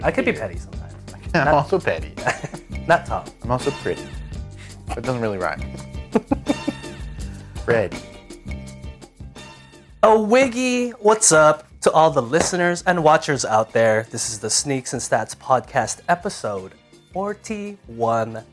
I could be petty sometimes. I'm also petty. Not Tom. I'm also pretty. But it doesn't really rhyme. Fred. Oh, Wiggy, what's up to all the listeners and watchers out there? This is the Sneaks and Stats podcast episode 41.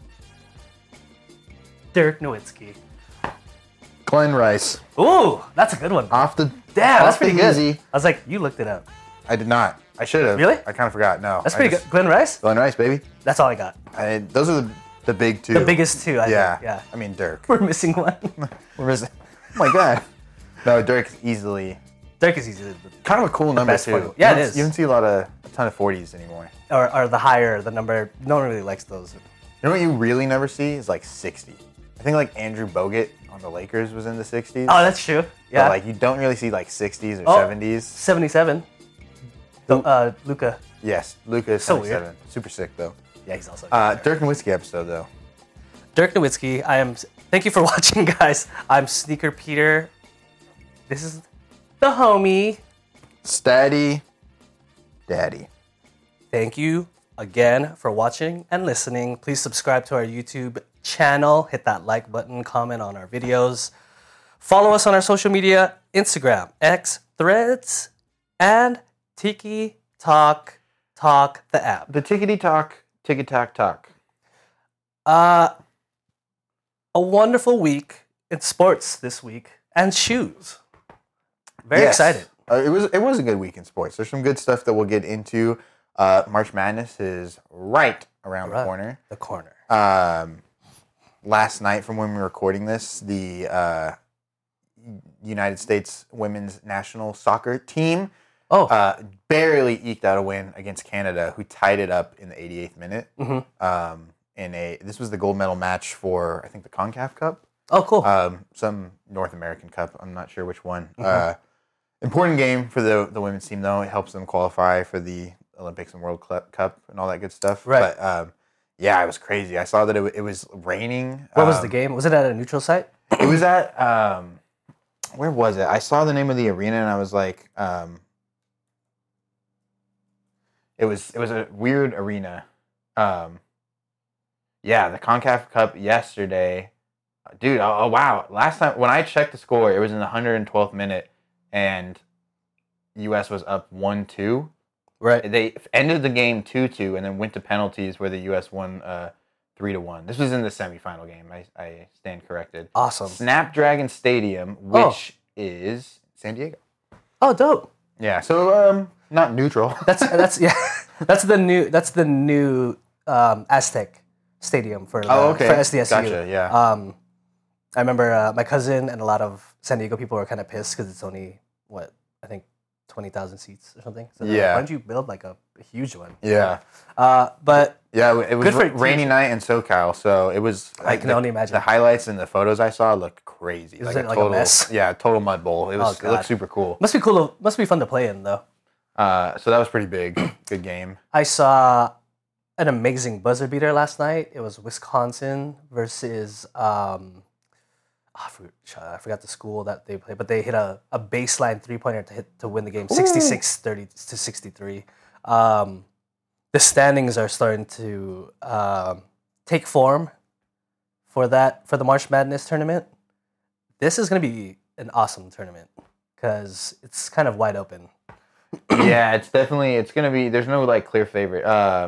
Dirk Nowitzki. Glenn Rice. Ooh, that's a good one. Off the Damn, that's off the pretty good. easy. I was like, you looked it up. I did not. I should have. Really? I kind of forgot. No. That's pretty good. Glenn Rice? Glenn Rice, baby. That's all I got. Those are the big two. The biggest two, I think. Yeah. I mean, Dirk. We're missing one. We're missing. Oh my god. No, Dirk is easily Dirk is easily kind of a cool number best too. one. Yeah, it is. You don't see a ton of 40s anymore. or the higher, the number. No one really likes those. You know what you really never see is like 60. I think like Andrew Bogut on the Lakers was in the 60s. Oh, that's true. Yeah. But like you don't really see like 60s or 70s. 77. Luka. Yes, Luka is So 77. weird. Super sick though. Yeah, he's also. Dirk Nowitzki episode though. Dirk Nowitzki. Thank you for watching, guys. I'm Sneaker Peter. This is the homie. Statty Daddy. Thank you again for watching and listening. Please subscribe to our YouTube channel. Hit that like button, comment on our videos. Follow us on our social media, Instagram, X, Threads, and Tiki Talk the app. The tickety talk, talk. A wonderful week in sports this week and shoes. Very excited. It was a good week in sports. There's some good stuff that we'll get into. March Madness is right around the corner. The corner. Last night, from when we were recording this, the United States women's national soccer team barely eked out a win against Canada, who tied it up in the 88th minute. Mm-hmm. This was the gold medal match for, I think, the CONCACAF Cup. Oh, cool. Some North American Cup. I'm not sure which one. Mm-hmm. Important game for the women's team, though. It helps them qualify for the Olympics and World Cup and all that good stuff. Right. But yeah, it was crazy. I saw that it was raining. Where was the game? Was it at a neutral site? It was at where was it? I saw the name of the arena and I was like, it was a weird arena. Yeah, the CONCACAF Cup yesterday. Dude, oh wow. Last time when I checked the score, it was in the 112th minute and US was up 1-2. Right. They ended the game 2-2 and then went to penalties where the US won 3-1. This was in the semifinal game. I stand corrected. Awesome. Snapdragon Stadium, which is San Diego. Oh, dope. Yeah, so not neutral. That's yeah. That's the new Aztec Stadium for for SDSU. Gotcha. Yeah. I remember my cousin and a lot of San Diego people were kind of pissed because it's only I think 20,000 seats or something. So yeah. Why don't you build like a huge one? Yeah. But yeah, it was good for rainy night in SoCal, so it was. I can only imagine. The highlights and the photos I saw looked crazy. Was it like a mess? Yeah, total mud bowl. It looked super cool. Must be cool. Must be fun to play in though. So that was pretty big. Good game. I saw an amazing buzzer beater last night. It was Wisconsin versus I forgot the school that they played, but they hit a baseline 3-pointer to win the game, 66-30 to 63. The standings are starting to take form for the March Madness tournament. This is going to be an awesome tournament because it's kind of wide open. Yeah, it's going to be, there's no like clear favorite.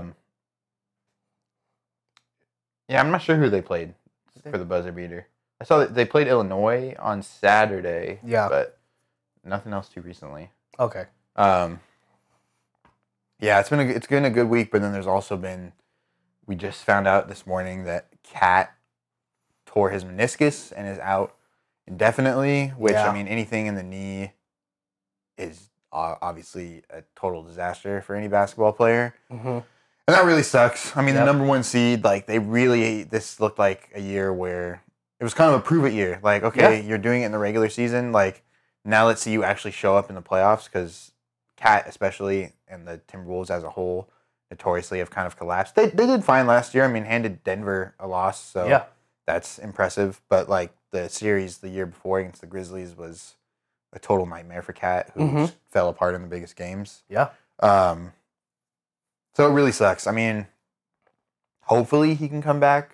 Yeah, I'm not sure who they played for the buzzer beater. I saw that they played Illinois on Saturday. Yeah. But nothing else too recently. Okay. Yeah, it's been a good week, but then there's also been, we just found out this morning that Cat tore his meniscus and is out indefinitely, which, I mean, anything in the knee is obviously a total disaster for any basketball player. Mm-hmm. And that really sucks. I mean, the number one seed, like, this looked like a year where it was kind of a prove-it year. Like, okay, you're doing it in the regular season. Like, now let's see you actually show up in the playoffs, because Cat especially and the Timberwolves as a whole notoriously have kind of collapsed. They did fine last year. I mean, handed Denver a loss, so that's impressive. But, like, the series the year before against the Grizzlies was a total nightmare for Cat, who fell apart in the biggest games. Yeah. So it really sucks. I mean, hopefully he can come back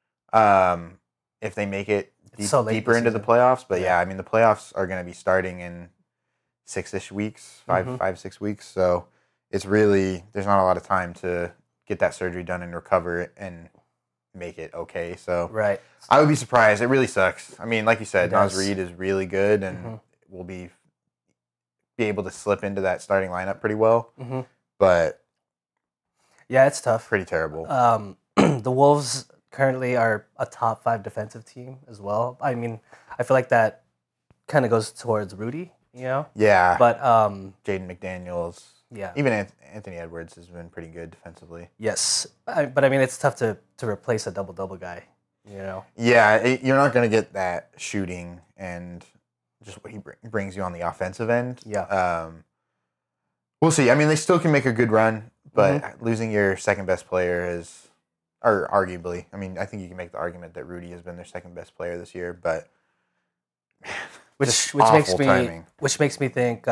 if they make it deeper into the playoffs. But yeah, I mean, the playoffs are going to be starting in 6-ish weeks, 5-6 weeks. So it's really, there's not a lot of time to get that surgery done and recover and make it okay. So right. I would be surprised. It really sucks. I mean, like you said, Naz Reid is really good and will be able to slip into that starting lineup pretty well. But yeah, it's tough. Pretty terrible. The Wolves currently are a top 5 defensive team as well. I mean, I feel like that kind of goes towards Rudy, you know? Yeah. But Jaden McDaniels. Yeah. Even Anthony Edwards has been pretty good defensively. Yes. But I mean, it's tough to replace a double-double guy, you know? Yeah, you're not going to get that shooting and just what he brings you on the offensive end. Yeah. We'll see. I mean, they still can make a good run, but losing your second-best player is... Or arguably, I mean, I think you can make the argument that Rudy has been their second best player this year, but which makes me think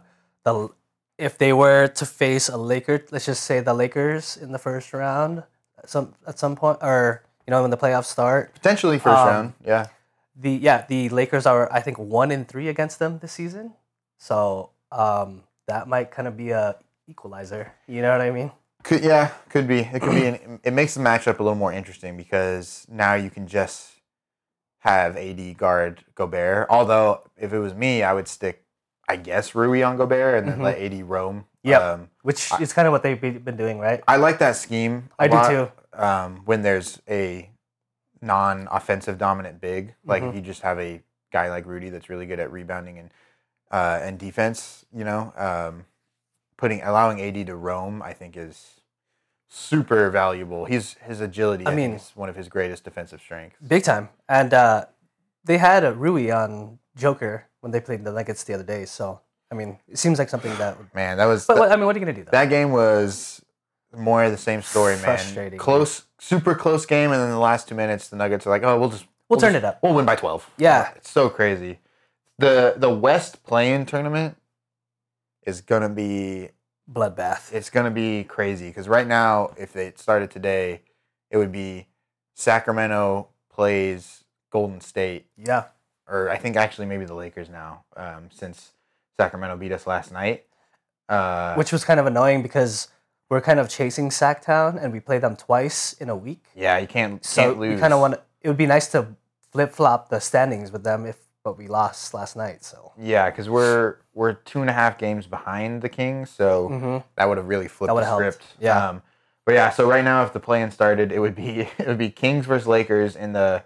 if they were to face a Laker, let's just say the Lakers in the first round, at some point, or when the playoffs start, potentially first round, yeah. The Lakers are, I think, 1-3 against them this season, so that might kind of be a equalizer. You know what I mean? Could be. It could be. It makes the matchup a little more interesting because now you can just have AD guard Gobert. Although, if it was me, I would stick, I guess, Rui on Gobert and then let AD roam. Yeah, which is kind of what they've been doing, right? I like that scheme. I do too. When there's a non-offensive dominant big, like if you just have a guy like Rudy that's really good at rebounding and defense, allowing AD to roam, I think is super valuable. His agility, I think, is one of his greatest defensive strengths. Big time. And they had a Rui on Joker when they played the Nuggets the other day. So, I mean, it seems like something that... Man, that was... But, what are you going to do, though? That game was more of the same story, man. Frustrating. Super close game, and then the last 2 minutes, the Nuggets are like, oh, we'll turn it up. We'll win by 12. Yeah. It's so crazy. The West play-in tournament is going to be... bloodbath. It's going to be crazy because right now, if they started today, it would be Sacramento plays Golden State. Yeah. Or I think actually maybe the Lakers now, since Sacramento beat us last night. Which was kind of annoying because we're kind of chasing Sacktown and we play them twice in a week. Yeah, you can't lose. You kind of want to, it would be nice to flip-flop the standings with them but we lost last night, so. Yeah, because we're 2.5 games behind the Kings, so that would have really flipped the script. Yeah. But yeah, so right now, if the play-in started, it would be Kings versus Lakers in the,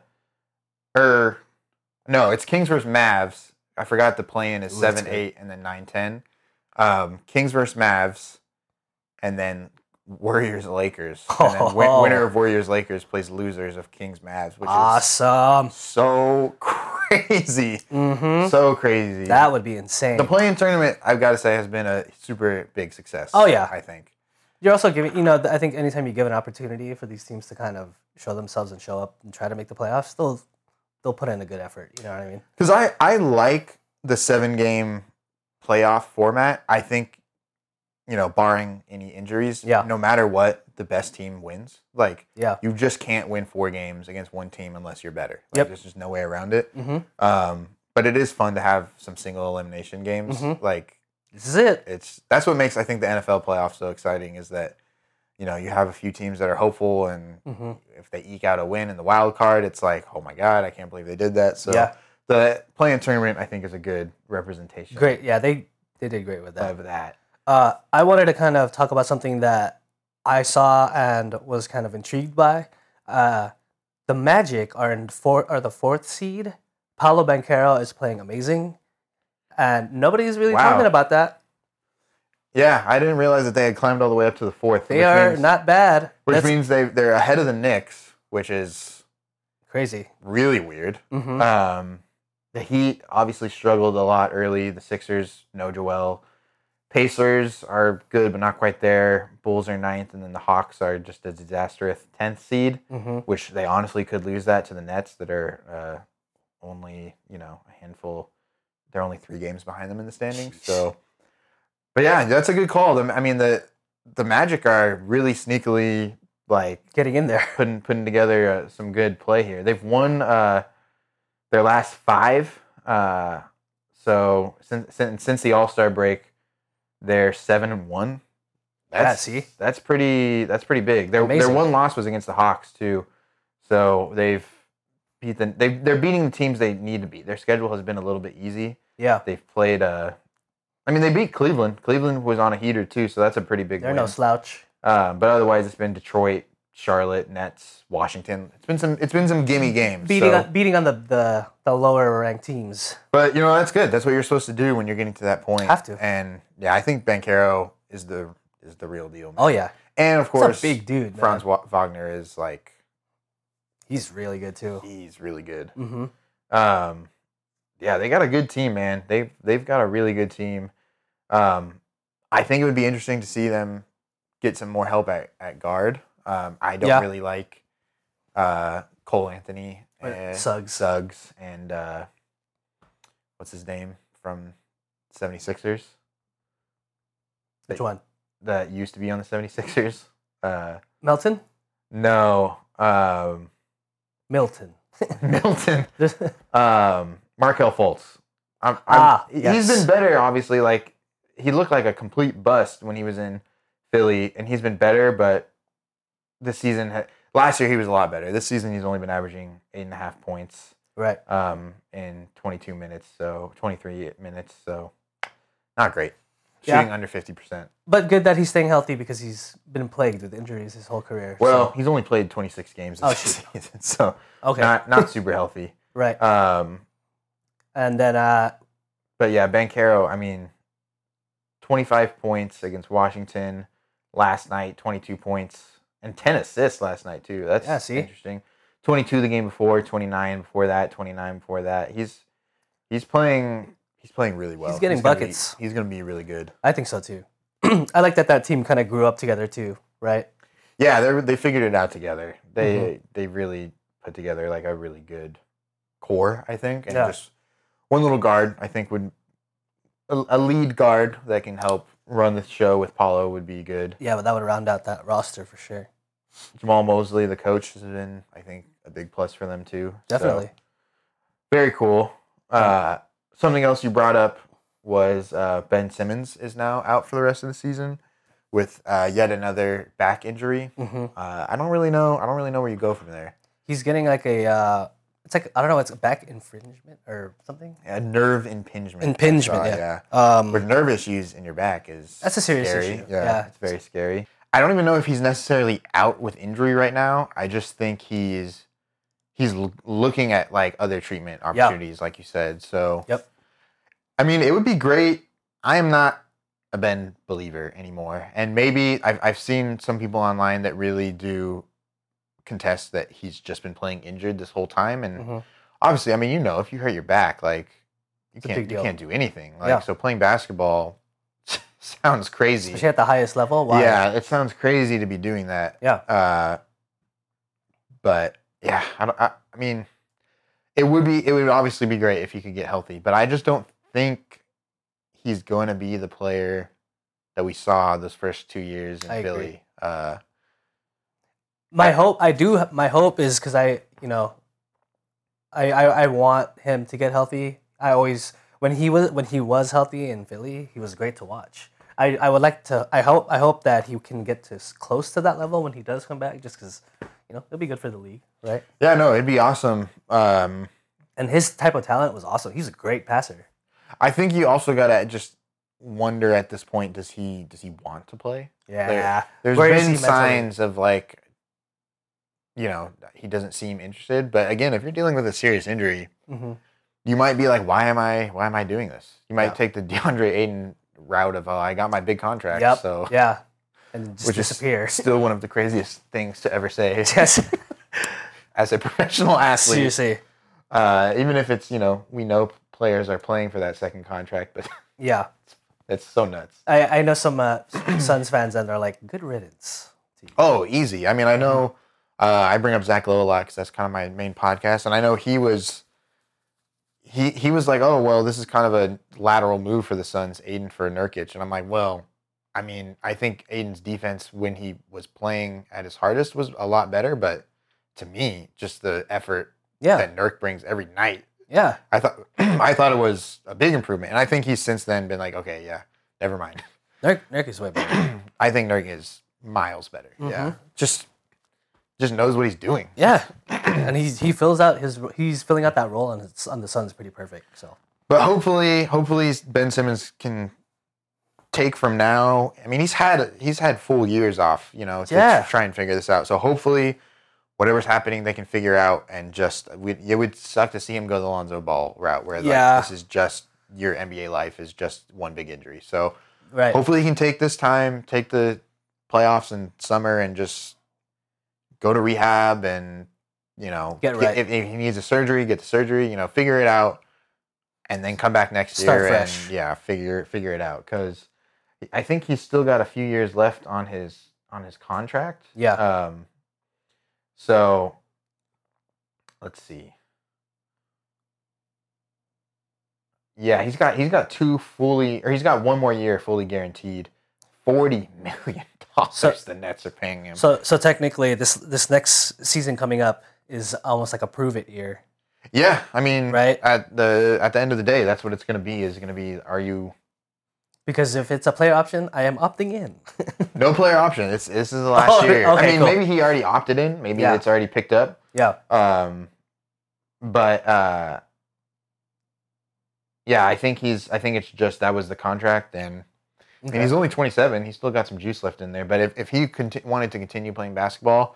no, it's Kings versus Mavs. I forgot the play-in is 7-8 and then 9-10. Kings versus Mavs, and then Warriors Lakers, and then winner of Warriors Lakers plays losers of Kings Mavs, which is so crazy, so crazy. That would be insane. The play-in tournament, I've got to say, has been a super big success. Oh yeah, I think you're also giving. I think anytime you give an opportunity for these teams to kind of show themselves and show up and try to make the playoffs, they'll put in a good effort. You know what I mean? Because I like the 7-game playoff format. I think. Barring any injuries, no matter what, the best team wins. You just can't win 4 games against one team unless you're better. There's just no way around it. But it is fun to have some single elimination games. This is it. That's what makes, I think, the NFL playoffs so exciting is that, you have a few teams that are hopeful, and if they eke out a win in the wild card, it's like, oh my God, I can't believe they did that. So the play-in tournament, I think, is a good representation. Great. Yeah, they did great with that. Of that. I wanted to kind of talk about something that I saw and was kind of intrigued by. The Magic are the 4th seed. Paolo Banchero is playing amazing, and nobody's really talking about that. Yeah, I didn't realize that they had climbed all the way up to the 4th. They are not bad. Which means they're ahead of the Knicks, which is crazy, really weird. The Heat obviously struggled a lot early. The Sixers, no Joel. Pacers are good, but not quite there. Bulls are 9th, and then the Hawks are just a disastrous 10th seed, which they honestly could lose that to the Nets that are only, a handful. They're only 3 games behind them in the standings. So, but yeah, that's a good call. I mean, the the Magic are really sneakily like Getting in there. putting together some good play here. They've won their last 5. So since the All-Star break, they're 7-1. That's pretty big. Their one loss was against the Hawks too. So they're beating the teams they need to beat. Their schedule has been a little bit easy. Yeah. They've played they beat Cleveland. Cleveland was on a heater too, so that's a pretty big They're win. no slouch. But otherwise it's been Detroit, Charlotte, Nets, Washington. It's been some gimme games. Beating on the lower ranked teams. But that's good. That's what you're supposed to do when you're getting to that point. Have to. And yeah, I think Banchero is the real deal, man. Oh yeah. And of course, a big dude. Franz Wagner is like, he's really good too. He's really good. Mm-hmm. Yeah, they got a good team, man. They've got a really good team. I think it would be interesting to see them get some more help at guard. I don't really like Cole Anthony, Suggs, and what's his name from 76ers? Which one? That used to be on the 76ers. Melton? No. Milton. Milton. Markelle Fultz. Yes. He's been better, obviously. Like, he looked like a complete bust when he was in Philly, and he's been better, but this season, last year he was a lot better. This season he's only been averaging 8.5 points. Right. In 23 minutes, so 23 minutes, so not great. Shooting under 50%. But good that he's staying healthy because he's been plagued with injuries his whole career. Well, he's only played 26 games this season, so not super healthy. Right. And then but yeah, Banchero, 25 points against Washington last night, 22 points and 10 assists last night too. That's interesting. 22 the game before, 29 before that, 29 before that. He's playing really well. He's getting buckets. He's going to be really good. I think so too. I like that team kind of grew up together too, right? Yeah, they figured it out together. They really put together like a really good core, I think, and just one little guard. I think would a lead guard that can help run the show with Paulo would be good. Yeah, but that would round out that roster for sure. Jamal Mosley, the coach, has been, I think, a big plus for them too. Definitely. So, very cool. Something else you brought up was Ben Simmons is now out for the rest of the season with yet another back injury. Mm-hmm. I don't really know where you go from there. He's getting like it's like, I don't know, it's a back infringement or something. A nerve impingement. Yeah. With nerve issues in your back that's a serious scary. issue. Yeah, it's very scary. I don't even know if he's necessarily out with injury right now. I just think he's looking at like other treatment opportunities, like you said. So, it would be great. I am not a Ben believer anymore, and maybe I've seen some people online that really do contest that he's just been playing injured this whole time, and obviously, if you hurt your back, like you can't do anything. Like so, playing basketball sounds crazy, especially at the highest level. Wow. Yeah, it sounds crazy to be doing that. Yeah. But yeah, it would obviously be great if he could get healthy, but I just don't think he's going to be the player that we saw those first 2 years in Philly. My hope is because I want him to get healthy. When he was healthy in Philly, he was great to watch. I hope that he can get to close to that level when he does come back, just because it'll be good for the league, right? Yeah, no, it'd be awesome. And his type of talent was awesome. He's a great passer. I think you also gotta just wonder at this point, does he want to play? Yeah, there's been signs of like, he doesn't seem interested. But again, if you're dealing with a serious injury, you might be like, why am I doing this? You might take the DeAndre Ayton route of, I got my big contract. Yep. So and just which disappear. Is still one of the craziest things to ever say. Yes. As a professional athlete. Seriously. Even if it's, we know players are playing for that second contract, but yeah, it's so nuts. I know some Suns fans that are like, good riddance. Oh, easy. I know I bring up Zach Lowe a lot because that's kind of my main podcast, and I know he was like, oh, well, this is kind of a lateral move for the Suns, Aiden for Nurkic, and I'm like, well, I mean, I think Aiden's defense when he was playing at his hardest was a lot better, but to me, just the effort that Nurk brings every night. Yeah. I thought it was a big improvement. And I think he's since then been like, okay, yeah, never mind. Nurk is way better. I think Nurk is miles better. Mm-hmm. Yeah. Just knows what he's doing. Yeah. And he's filling out that role on the Suns pretty perfect. So but hopefully Ben Simmons can take from now. I mean, he's had full years off, to try and figure this out. So hopefully, whatever's happening, they can figure out. And it would suck to see him go the Lonzo Ball route, where this is just your NBA life is just one big injury. So hopefully, he can take this time, take the playoffs and summer, and just go to rehab and get right. If he needs a surgery, get the surgery. Figure it out, and then come back next Start year fresh. and figure it out because. I think he's still got a few years left on his contract. Yeah. So let's see. Yeah, he's got he's got one more year fully guaranteed. $40 million the Nets are paying him. So technically this next season coming up is almost like a prove it year. Yeah, I mean, right? At the end of the day, that's what it's going to be. Is going to be Because if it's a player option, I am opting in. No player option. This is the last year. Okay, I mean, maybe he already opted in. Maybe it's already picked up. Yeah. But I think it's just that was the contract, and I mean, he's only 27. He's still got some juice left in there. But if he wanted to continue playing basketball,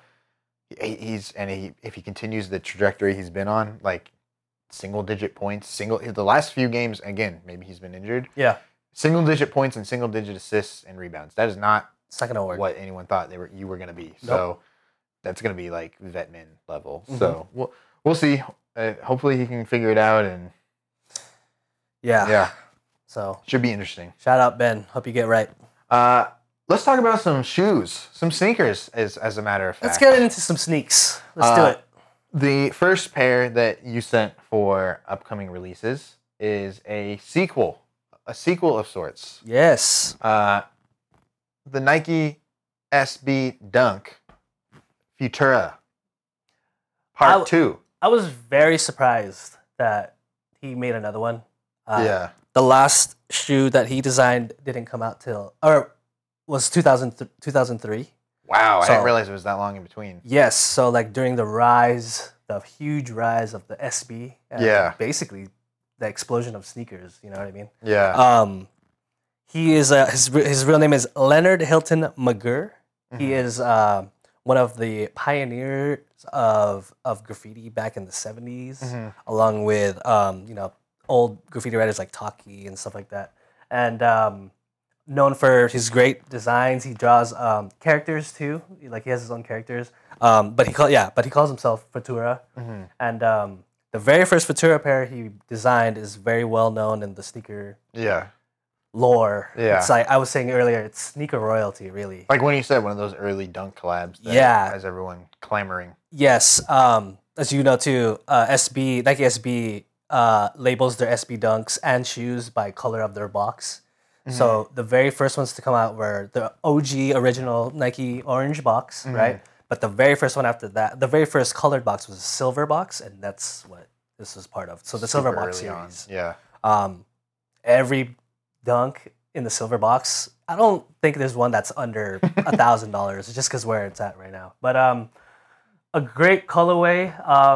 if he continues the trajectory he's been on, like single-digit points, the last few games, again, maybe he's been injured. Yeah. Single-digit points and single-digit assists and rebounds. That is not gonna work. What anyone thought you were going to be. Nope. So that's going to be like Vetman level. Mm-hmm. So we'll see. Hopefully he can figure it out and yeah. So should be interesting. Shout out Ben. Hope you get right. Let's talk about some shoes, some sneakers. As a matter of fact, let's get into some sneaks. Let's do it. The first pair that you sent for upcoming releases is a sequel of sorts. Yes. The Nike SB Dunk Futura Part 2. I was very surprised that he made another one. The last shoe that he designed didn't come out was 2003. Wow, I didn't realize it was that long in between. Yes, so like during the huge rise of the SB. Basically the explosion of sneakers, you know what I mean? Yeah. He is his real name is Leonard Hilton McGurr. Mm-hmm. He is one of the pioneers of graffiti back in the 70s, mm-hmm. along with old graffiti writers like Taki and stuff like that. And known for his great designs, he draws characters too. Like he has his own characters. But he calls himself Futura. Mm-hmm. And the very first Futura pair he designed is very well known in the sneaker lore. Yeah. It's like I was saying earlier, it's sneaker royalty, really. Like when you said one of those early Dunk collabs that has everyone clamoring. Yes. As you know too, Nike SB labels their SB Dunks and shoes by color of their box. Mm-hmm. So the very first ones to come out were the OG original Nike orange box, mm-hmm. right? But the very first one after that, the very first colored box was a silver box, and that's what this was part of. So the silver box series. Yeah. Every Dunk in the silver box, I don't think there's one that's under $1,000 just because where it's at right now. But a great colorway,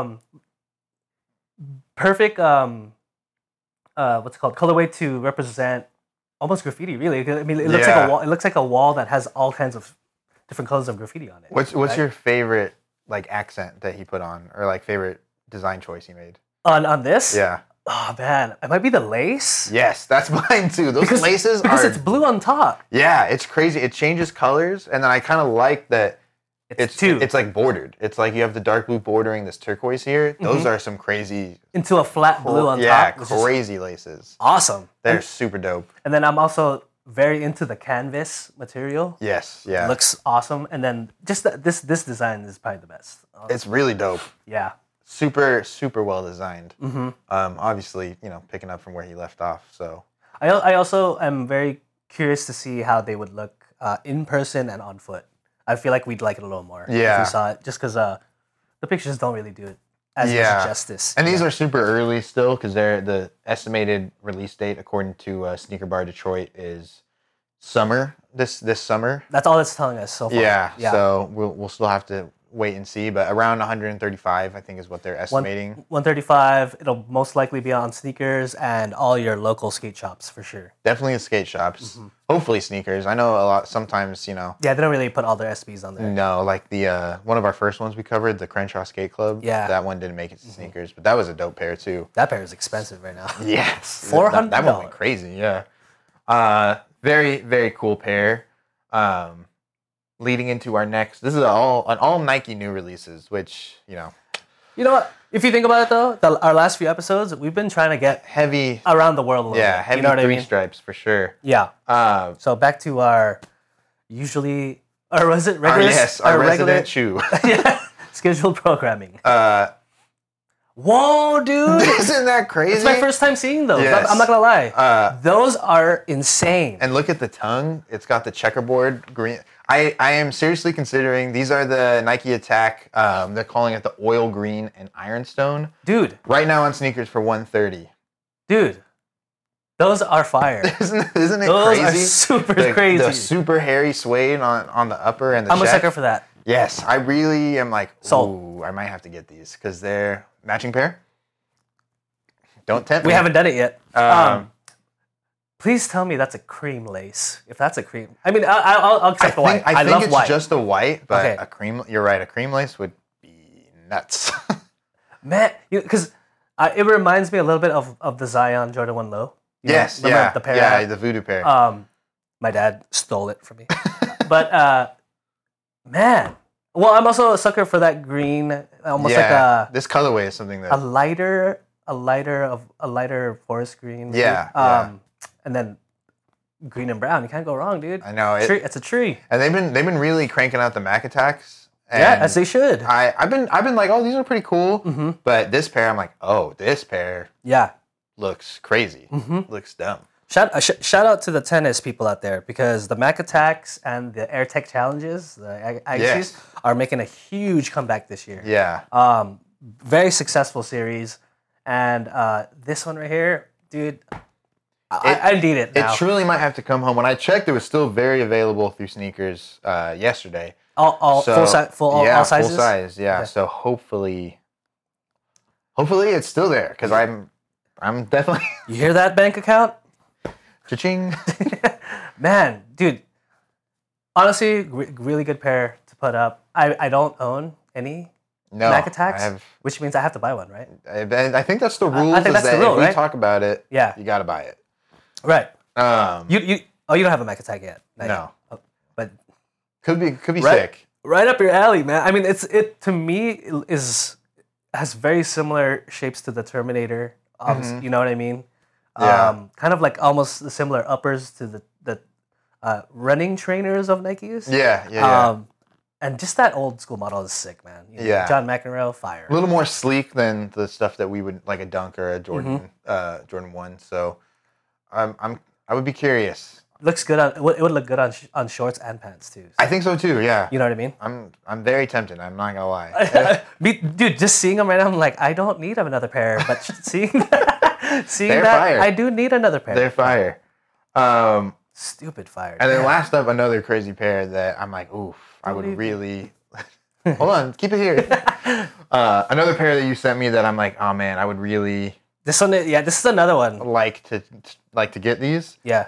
perfect what's it called, colorway to represent almost graffiti, really. I mean, it looks like a wall. It looks like a wall that has all kinds of different colors of graffiti on it. What's your favorite like accent that he put on, or like favorite design choice he made on this? Yeah. Oh man, it might be the lace. Yes, that's mine too. Those laces because it's blue on top. Yeah, it's crazy. It changes colors, and then I kind of like that. It's like bordered. It's like you have the dark blue bordering this turquoise here. Those are some crazy into a flat blue on top. Yeah, crazy laces. Awesome. They're super dope. And then I'm also very into the canvas material. Yes, yeah. It looks awesome. And then just this design is probably the best. Honestly. It's really dope. Yeah. Super, super well designed. Mm-hmm. Obviously, picking up from where he left off. So I also am very curious to see how they would look in person and on foot. I feel like we'd like it a little more if Yeah. we saw it, just because the pictures don't really do it as Yeah. much justice. And these are super early still because they're the estimated release date according to Sneaker Bar Detroit is summer this summer. That's all it's telling us so far. Yeah. So we'll still have to wait and see, but around 135 I think is what they're estimating. 135. It'll most likely be on sneakers and all your local skate shops for sure. Definitely the skate shops. Hopefully sneakers. I know a lot sometimes, Yeah, they don't really put all their SBs on there. No, like the one of our first ones we covered, the Crenshaw Skate Club. Yeah. That one didn't make it to sneakers, but that was a dope pair too. That pair is expensive right now. Yes. $400. That one went crazy, yeah. Very, very cool pair. Leading into our next, this is all Nike new releases, which, You know what? If you think about it though, our last few episodes, we've been trying to get heavy, around the world a little bit. heavy You know what I three mean? stripes for sure. Yeah. Uh, So back to our or was it our, regular? yes, our resident shoe. Yeah, scheduled programming. Uh, Whoa, dude! isn't that crazy? It's my first time seeing those. Yes. I'm not gonna lie. Those Those are insane. And look at the tongue. It's got the checkerboard green. I am seriously considering, these are the Nike Attack. They're calling it the oil green and ironstone. Dude, Right now on sneakers for $130. dude, those are fire. Isn't it Those crazy? are super The crazy. super hairy suede on the upper and the I'm a check. sucker for that. Yes, I really am like, Sold. ooh, I might have to get these because they're matching pair. Don't tempt We me. haven't done it yet. Um, Please tell me that's a cream lace. If that's a cream, I mean, I'll accept the white. I think love it's white. just a white, but Okay. a cream. You're right. A cream lace would be nuts. Man, because it reminds me a little bit of the Zion Jordan 1 Low. You know, yes, remember yeah, the pair. yeah, the voodoo pair. My dad stole it from me. But man, well, I'm also a sucker for that green, almost like this colorway is something that a lighter forest green. maybe. Yeah, And then green and brown. You can't go wrong, dude. I know It's a tree. and they've been really cranking out the Mac Attacks. And Yeah, as they should. I've been like, oh, these are pretty cool. Mm-hmm. But this pair, I'm like, oh, this pair Yeah. looks crazy. Mm-hmm. Looks dumb. Shout out to the tennis people out there because the Mac Attacks and the Air Tech Challenges, the Axies, Yes. are making a huge comeback this year. Yeah. Very successful series. And this one right here, dude, I need it now. It truly might have to come home. When I checked, it was still very available through sneakers yesterday. all So, full sizes? Full size, yeah. So hopefully it's still there because I'm definitely You hear that, bank account? cha-ching. Man, dude, honestly, really good pair to put up. I don't own any No, Mac Attacks, I have. which means I have to buy one, right? I think that's the rules. think is that's the that rule, if we right? talk about it, Yeah. you got to buy it. Right. You You don't have a Mac Attack yet. Not no, yet. Oh, but could be Right. sick. right up your alley, man. I mean, it to me has very similar shapes to the Terminator. You know what I mean? Yeah. Kind of like almost the similar uppers to the running trainers of Nikes. Yeah. And just that old school model is sick, man. You know, Yeah. John McEnroe, fire. A little more sleek than the stuff that we would like a Dunk or a Jordan Mm-hmm. Jordan 1. So I would be curious. Looks good on. It would look good on shorts and pants too. I think so too. Yeah. You know what I mean? I'm very tempted. I'm not gonna lie. Dude, just seeing them right now, I'm like, I don't need another pair. But seeing They're that, fire. I do need another pair. They're fire. Stupid fire. And then man. last up, another crazy pair that I'm like, oof, I would Believe me. really. Hold on, keep it here. Another pair that you sent me that I'm like, oh man, I would really This one, yeah, this is another one. like to get these. Yeah.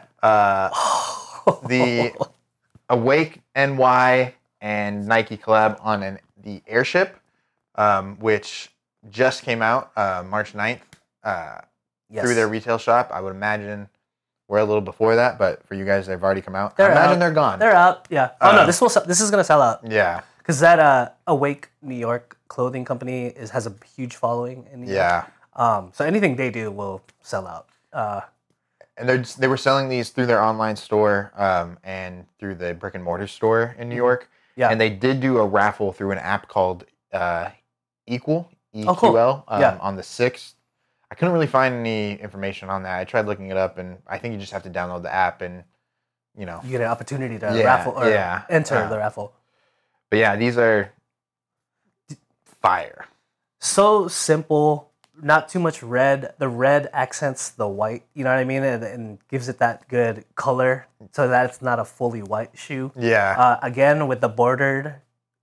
The Awake NY and Nike collab on the Airship, which just came out March 9th Yes. through their retail shop. I would imagine we're a little before that, but for you guys, they've already come out. I imagine they're gone. They're out. Yeah. Oh no, this is gonna sell out Yeah. because that Awake New York clothing company has a huge following in New York. Yeah. So anything they do will sell out. And they were selling these through their online store and through the brick and mortar store in New York. Yeah. And they did do a raffle through an app called Equal, EQL, Oh, cool. Yeah. on the 6th. I couldn't really find any information on that. I tried looking it up, and I think you just have to download the app and you know, you get an opportunity to raffle or enter the raffle. But yeah, these are fire. So simple, not too much red. The red accents the white, you know what I mean? And gives it that good color so that it's not a fully white shoe. Yeah. Again, with the bordered,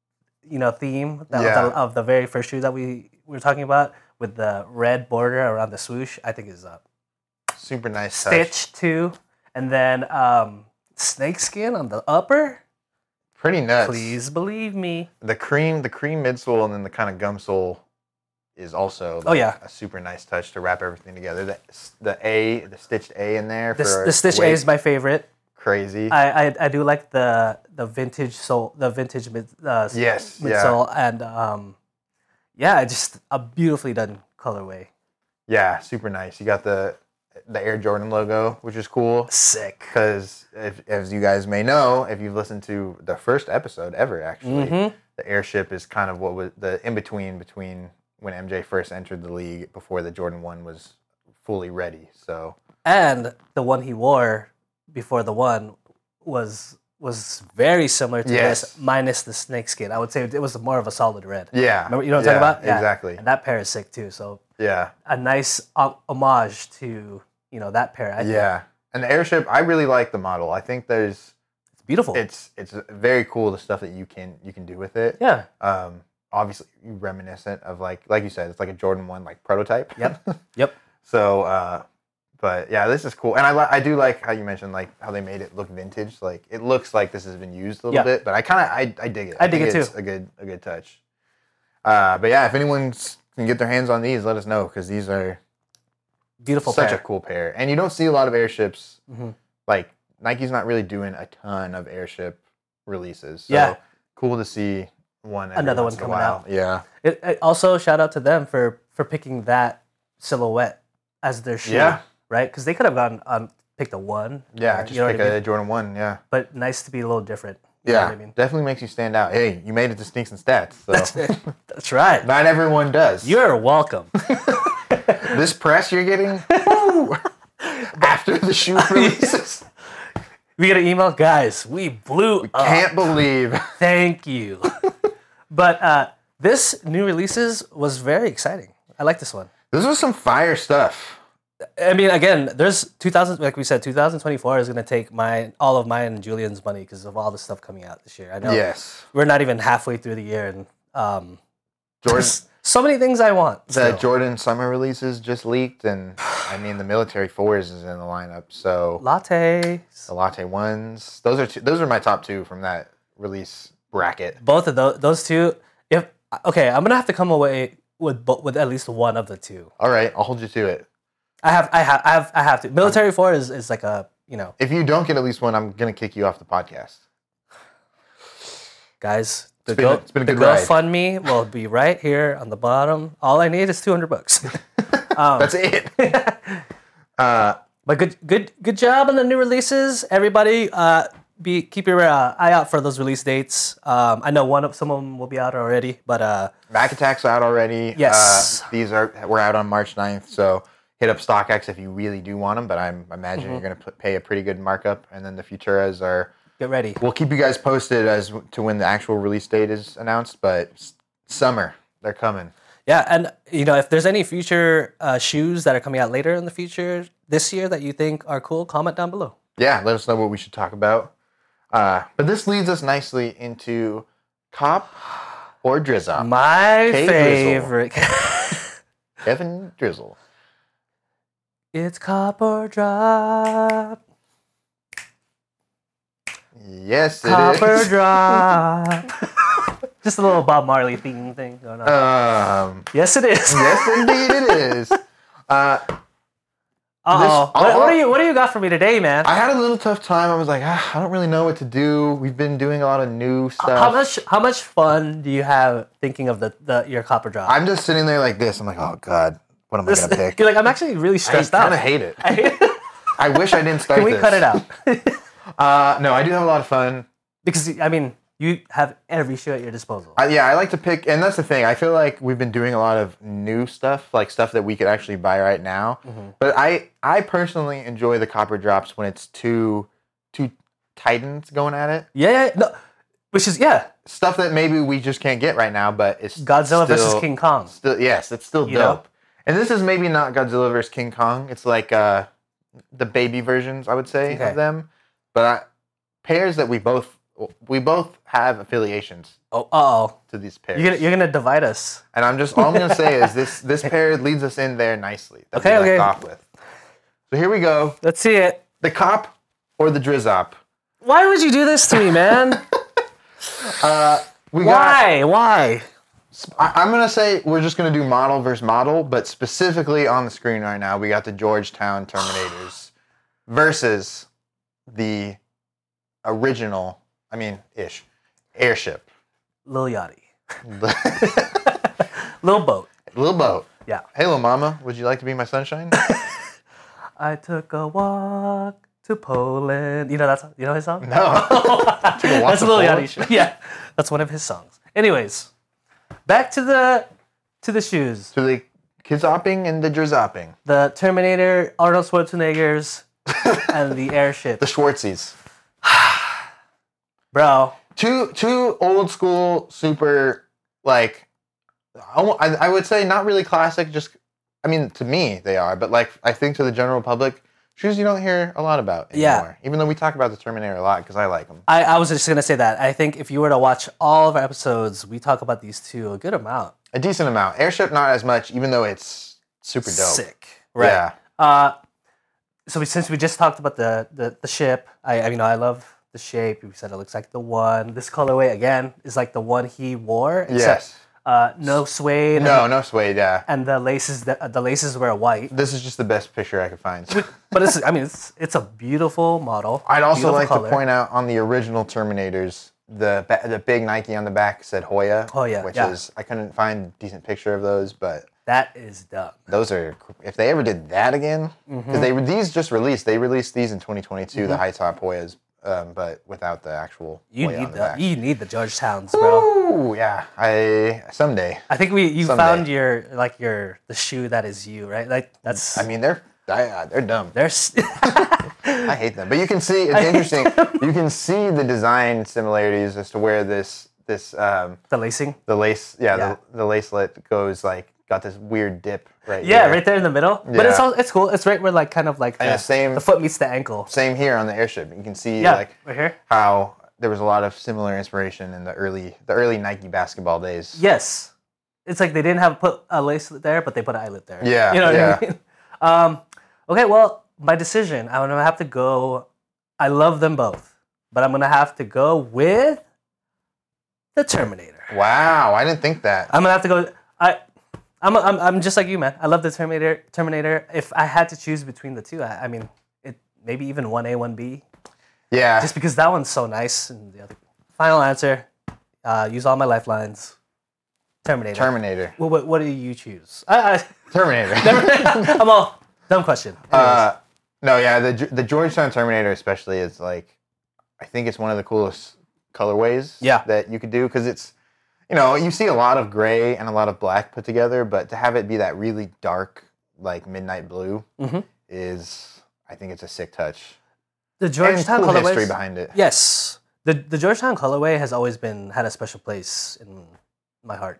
theme of the very first shoe that we were talking about, with the red border around the swoosh, I think is up. Super nice Stitch too. And then snakeskin on the upper. Pretty nuts. Please believe me. The cream midsole and then the kind of gum sole is also a super nice touch to wrap everything together. The stitched A in there. The stitched A is my favorite. Crazy. I do like the vintage sole, the vintage midsole, and just a beautifully done colorway. Yeah, super nice. You got the Air Jordan logo, which is cool. Sick. Because as you guys may know, if you've listened to the first episode ever, actually, the Airship is kind of what was the in-between between when MJ first entered the league before the Jordan 1 was fully ready. So and the one he wore before the one was very similar to this, minus the snakeskin. I would say it was more of a solid red. Yeah. Remember, you know what I'm talking about? Yeah. Exactly. And that pair is sick too. So yeah, a nice homage to that pair. I think. And the Airship, I really like the model. I think it's beautiful. It's very cool, the stuff that you can do with it. Yeah. Obviously reminiscent of like you said, it's like a Jordan 1 like prototype. Yep. So but yeah, this is cool, and I do like how you mentioned like how they made it look vintage. Like it looks like this has been used a little bit, but I dig it. I dig it too. It's a good touch. But yeah, if anyone can get their hands on these, let us know, because these are beautiful. Such a cool pair, and you don't see a lot of Airships. Like Nike's not really doing a ton of Airship releases. So cool to see another one coming out. Yeah. It also shout out to them for picking that silhouette as their shoe. Yeah. Right? Because they could have gone picked a 1. Yeah, just pick a Jordan 1, yeah. But nice to be a little different. You know what I mean? Definitely makes you stand out. Hey, you made it to Sneaks and Stats. So. That's right. Not everyone does. You're welcome. This press you're getting after the shoe releases. We get an email, guys, we blew up. Can't believe. Thank you. But this new releases was very exciting. I like this one. This was some fire stuff. I mean, again, there's 2024 is going to take all of mine and Julian's money because of all the stuff coming out this year. I know. Yes. We're not even halfway through the year, and Jordan, so many things I want. The Jordan summer releases just leaked, and I mean the Military 4s is in the lineup. So Latte. The Latte 1s. Those are my top 2 from that release bracket. Both of those two. I'm gonna have to come away with at least one of the two. All right, I'll hold you to it. I have to. Military 4 is like a, If you don't get at least one, I'm gonna kick you off the podcast. Guys, it's been a good ride. GoFundMe will be right here on the bottom. All I need is $200. That's it. But good job on the new releases, everybody. Keep your eye out for those release dates. I know some of them will be out already, but Mac Attack's out already. Yes, we're out on March 9th, so hit up StockX if you really do want them. But I imagine you're going to pay a pretty good markup, and then the Futuras are. Get ready. We'll keep you guys posted as to when the actual release date is announced, but summer, they're coming. Yeah, and if there's any future shoes that are coming out later in the future this year that you think are cool, comment down below. Yeah, let us know what we should talk about. But this leads us nicely into Cop or Drizzle. My favorite. Kevin Drizzle. It's Cop or Drop. Yes, it Cop is. or Drop. Just a little Bob Marley theme thing going on. Yes, it is. Yes, indeed it is. What do you got for me today, man? I had a little tough time. I was like, I don't really know what to do. We've been doing a lot of new stuff. How much fun do you have thinking of your Cop or Drop? I'm just sitting there like this. I'm like, oh God, what am I gonna pick? You're like, I'm actually really stressed out. I kind of hate it. I wish I didn't start. Can we cut it out? No, I do have a lot of fun because you have every shoe at your disposal. I like to pick, and that's the thing. I feel like we've been doing a lot of new stuff, like stuff that we could actually buy right now. But I personally enjoy the Cop or Drops when it's too titans going at it. Yeah, no, which is Stuff that maybe we just can't get right now, but it's Godzilla versus King Kong. Still, yes, it's still You dope. know? And this is maybe not Godzilla versus King Kong. It's like the baby versions, I would say, of them. But pairs that we both have affiliations. To these pairs. You're gonna divide us. And all I'm gonna say is this pair leads us in there nicely. That we left off with. So here we go. Let's see it. The Cop or the Drizzop. Why would you do this to me, man? Why? I'm gonna say we're just gonna do model versus model, but specifically on the screen right now, we got the Georgetown Terminators versus the original, airship. Lil Yachty. Lil Boat. Lil Boat. Yeah. Hey, Lil Mama, would you like to be my sunshine? I took a walk to Poland. You know that song? You know his song? No. That's Lil Yachty. Yeah, that's one of his songs. Anyways, back to the shoes. To the Kizopping and the Drizopping. The Terminator, Arnold Schwarzenegger's, and the airship. The Schwartzies. Bro. Two old school, super, like, I would say not really classic, to me they are, but like, I think to the general public, shoes you don't hear a lot about anymore. Even though we talk about the Terminator a lot because I like them. I was just going to say that. I think if you were to watch all of our episodes, we talk about these two a good amount. A decent amount. Airship, not as much, even though it's super dope. Sick. Right. Yeah. So since we just talked about the ship, I love the shape. We said it looks like the one. This colorway, again, is like the one he wore. Except, yes. No suede. No suede, yeah. And the laces were white. This is just the best picture I could find. But it's a beautiful model. I'd also like to point out on the original Terminators, the big Nike on the back said Hoya. Which is, I couldn't find a decent picture of those, but that is dumb. Those are, if they ever did that again, because they released these in 2022, the high top Hoyas, but without the actual Hoya on the back. You need the Georgetowns, bro. Ooh, yeah. Someday. I think you found the shoe that is you, right? Like that's. They're dumb. They're. I hate them, but you can see it's interesting. You can see the design similarities as to where this the lacing. The lace, the lacelet goes got this weird dip right here. Yeah, right there in the middle. Yeah. But it's cool. It's right where the foot meets the ankle. Same here on the airship. You can see right here how there was a lot of similar inspiration in the early Nike basketball days. Yes. It's like they didn't put a lacelet there, but they put an eyelet there. Yeah. You know what I mean? Okay, well, my decision, I'm gonna have to go. I love them both, but I'm gonna have to go with the Terminator. Wow, I didn't think that. I'm gonna have to go. I'm just like you, man. I love the Terminator. If I had to choose between the two, maybe even 1A, 1B. Yeah. Just because that one's so nice. And the other final answer. Use all my lifelines. Terminator. Well, what do you choose? Terminator. I'm all dumb question. No, yeah, the Georgetown Terminator especially is I think it's one of the coolest colorways that you could do because it's, you see a lot of gray and a lot of black put together, but to have it be that really dark, midnight blue is, I think it's a sick touch. The Georgetown cool colorway history behind it. Yes, the Georgetown colorway has always had a special place in my heart.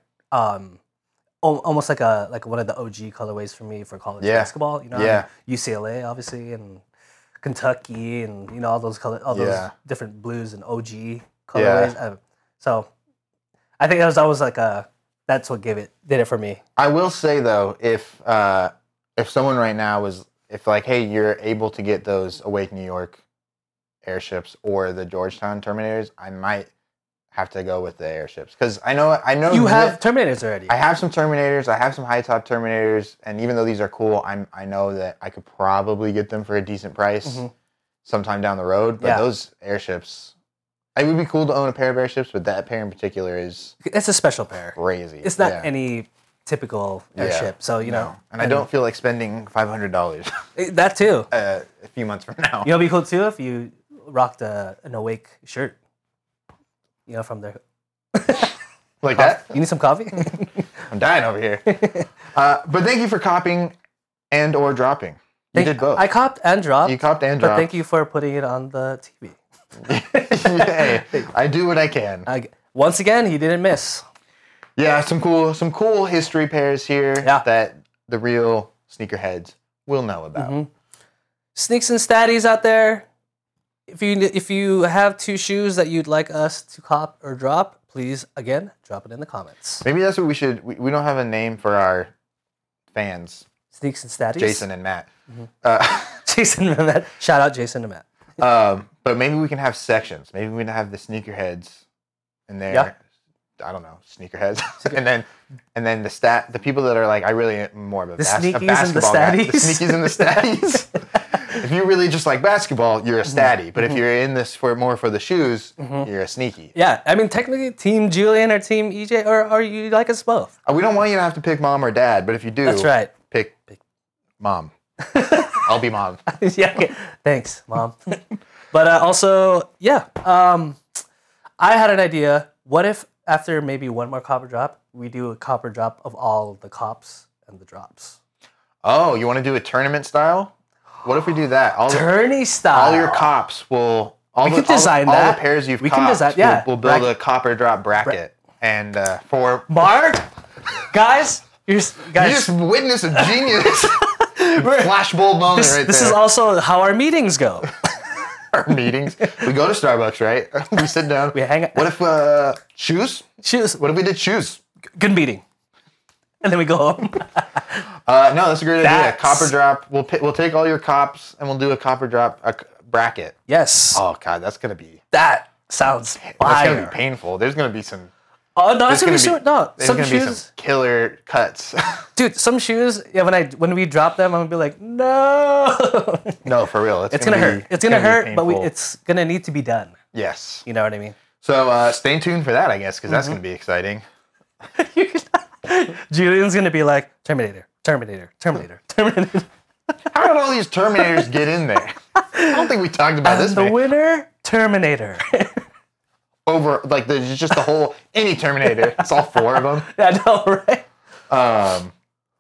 Almost like one of the OG colorways for me for college basketball. UCLA obviously and Kentucky and all those those different blues and OG colorways. Yeah. So I think that was always that's what did it for me. I will say though, if someone right now hey, you're able to get those Awake New York airships or the Georgetown Terminators, I might have to go with the airships because I know you have Terminators already. I have some Terminators. I have some high top Terminators, and even though these are cool, I know that I could probably get them for a decent price sometime down the road. But those airships, it would be cool to own a pair of airships, but that pair in particular it's a special pair. Crazy. It's not any typical airship, so no. And I don't feel like spending $500. That too. A few months from now. It'd be cool too if you rocked an Awake shirt. From there. Like that? You need some coffee? I'm dying over here. But thank you for copying and or dropping. You did both. I copped and dropped. You copped and dropped. But thank you for putting it on the TV. Hey, I do what I can. Once again, he didn't miss. Yeah, some cool history pairs here that the real sneakerheads will know about. Mm-hmm. Sneaks and statties out there. If you have 2 shoes that you'd like us to cop or drop, please again drop it in the comments. Maybe that's what we should. We don't have a name for our fans. Sneaks and statties. Jason and Matt. Jason and Matt. Shout out Jason and Matt. But maybe we can have sections. Maybe we can have the sneakerheads in there. Yeah. I don't know, sneakerheads, and then the people that are like, I really am more of a sneakies a basketball and the guy. The sneakies and the statties. If you really just like basketball, you're a statty. But if you're in this for the shoes, you're a sneaky. Yeah, I mean, technically, Team Julian or Team EJ, or you like us both. We don't want you to have to pick mom or dad, but if you do, that's right. Pick mom. I'll be mom. Yeah, okay. Thanks, Mom. But also, yeah, I had an idea. What if after maybe one more copper drop, we do a copper drop of all the cops and the drops? Oh, you want to do a tournament style? What if we do that? Tourney style. All your cops will. We can design that. All the pairs you've we copped, can design. Yeah, we'll build a copper drop bracket. And for Mark, guys, you just witnessed a genius flashbulb moment right there. This is also how our meetings go. Our meetings. We go to Starbucks, right? We sit down. We hang out. What if shoes? Shoes. What if we did shoes? Good meeting. And then we go home. No, that's a great idea. Copper drop. We'll take all your cops and we'll do a copper drop bracket. Yes. Oh God, that's gonna be. That sounds fire. That's gonna be painful. There's gonna be some. Oh no, it's gonna be short. No, there's gonna be some killer cuts. Dude, some shoes. Yeah, when we drop them, I'm gonna be like, no. No, for real. It's gonna hurt. It's gonna hurt, but it's gonna need to be done. Yes. You know what I mean? So stay tuned for that, I guess, because that's gonna be exciting. Julian's gonna be like, Terminator. How did all these Terminators get in there? I don't think we talked about this. The winner, Terminator. Over, like, there's just the whole, any Terminator. It's all 4 of them. Yeah, I know, right?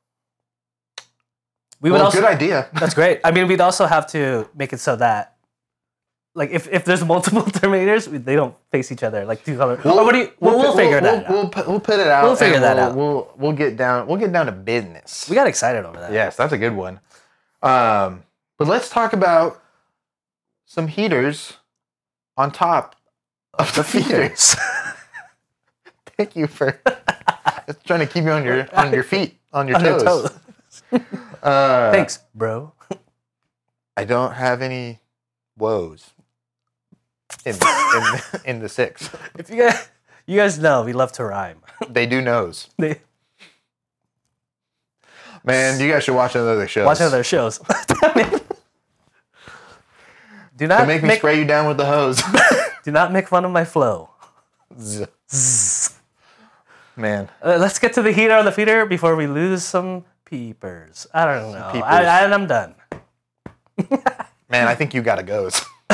Good idea. That's great. I mean, we'd also have to make it so that, like, if there's multiple Terminators, they don't face each other, like, two colors. We'll figure that out. We'll put it out. We'll figure that out. We'll get down to business. We got excited over that. Yes, that's a good one. But let's talk about some heaters on top of the feeders. Thank you for trying to keep you on your feet, on your toes. Thanks, bro. I don't have any woes in the 6. If you guys know, we love to rhyme. They do knows. Man, you guys should watch other shows. Watch other shows. Do not make me spray you down with the hose. Do not make fun of my flow. Man. Let's get to the heater on the feeder before we lose some peepers. I don't know. I'm done. Man, I think you gotta go.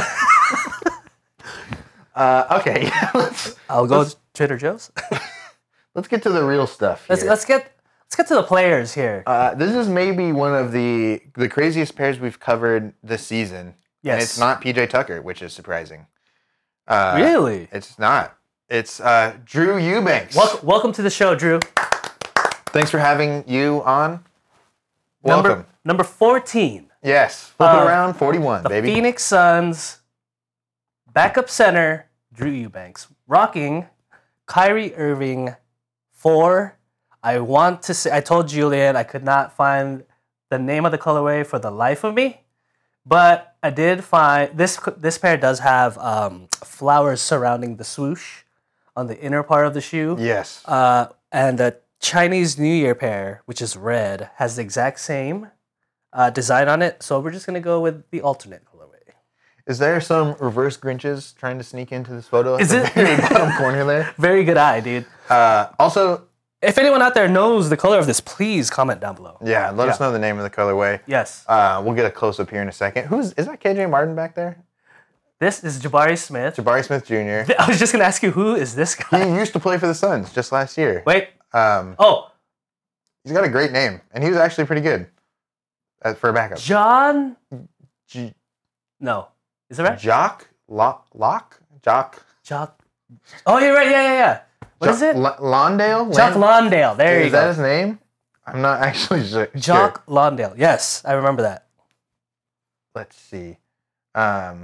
Okay. I'll go to Trader Joe's. Let's get to the real stuff here. Let's get to the players here. This is maybe one of the craziest pairs we've covered this season. Yes. And it's not PJ Tucker, which is surprising. Really? It's not. It's Drew Eubanks. Welcome to the show, Drew. Thanks for having you on. Welcome. Number 14. Yes. Flip it around, 41, baby. The Phoenix Suns backup center, Drew Eubanks, rocking Kyrie Irving 4. I told Julian I could not find the name of the colorway for the life of me, but I did find this pair does have flowers surrounding the swoosh on the inner part of the shoe. Yes. And the Chinese New Year pair, which is red, has the exact same design on it. So we're just going to go with the alternate colorway. Is there some reverse Grinches trying to sneak into this photo at the very bottom corner there? Very good eye, dude. Also, if anyone out there knows the color of this, please comment down below. Yeah, let us know the name of the colorway. Yes. We'll get a close-up here in a second. Is that KJ Martin back there? This is Jabari Smith. Jabari Smith Jr. I was just going to ask you, who is this guy? He used to play for the Suns just last year. Wait. He's got a great name, and he was actually pretty good for a backup. John? No. Is that right? Jacques Jock. Oh, you're right. Yeah. What is it? Lawndale? Jock Lawndale. There you go. Is that his name? I'm not actually sure. Jock Lawndale. Yes, I remember that. Let's see. But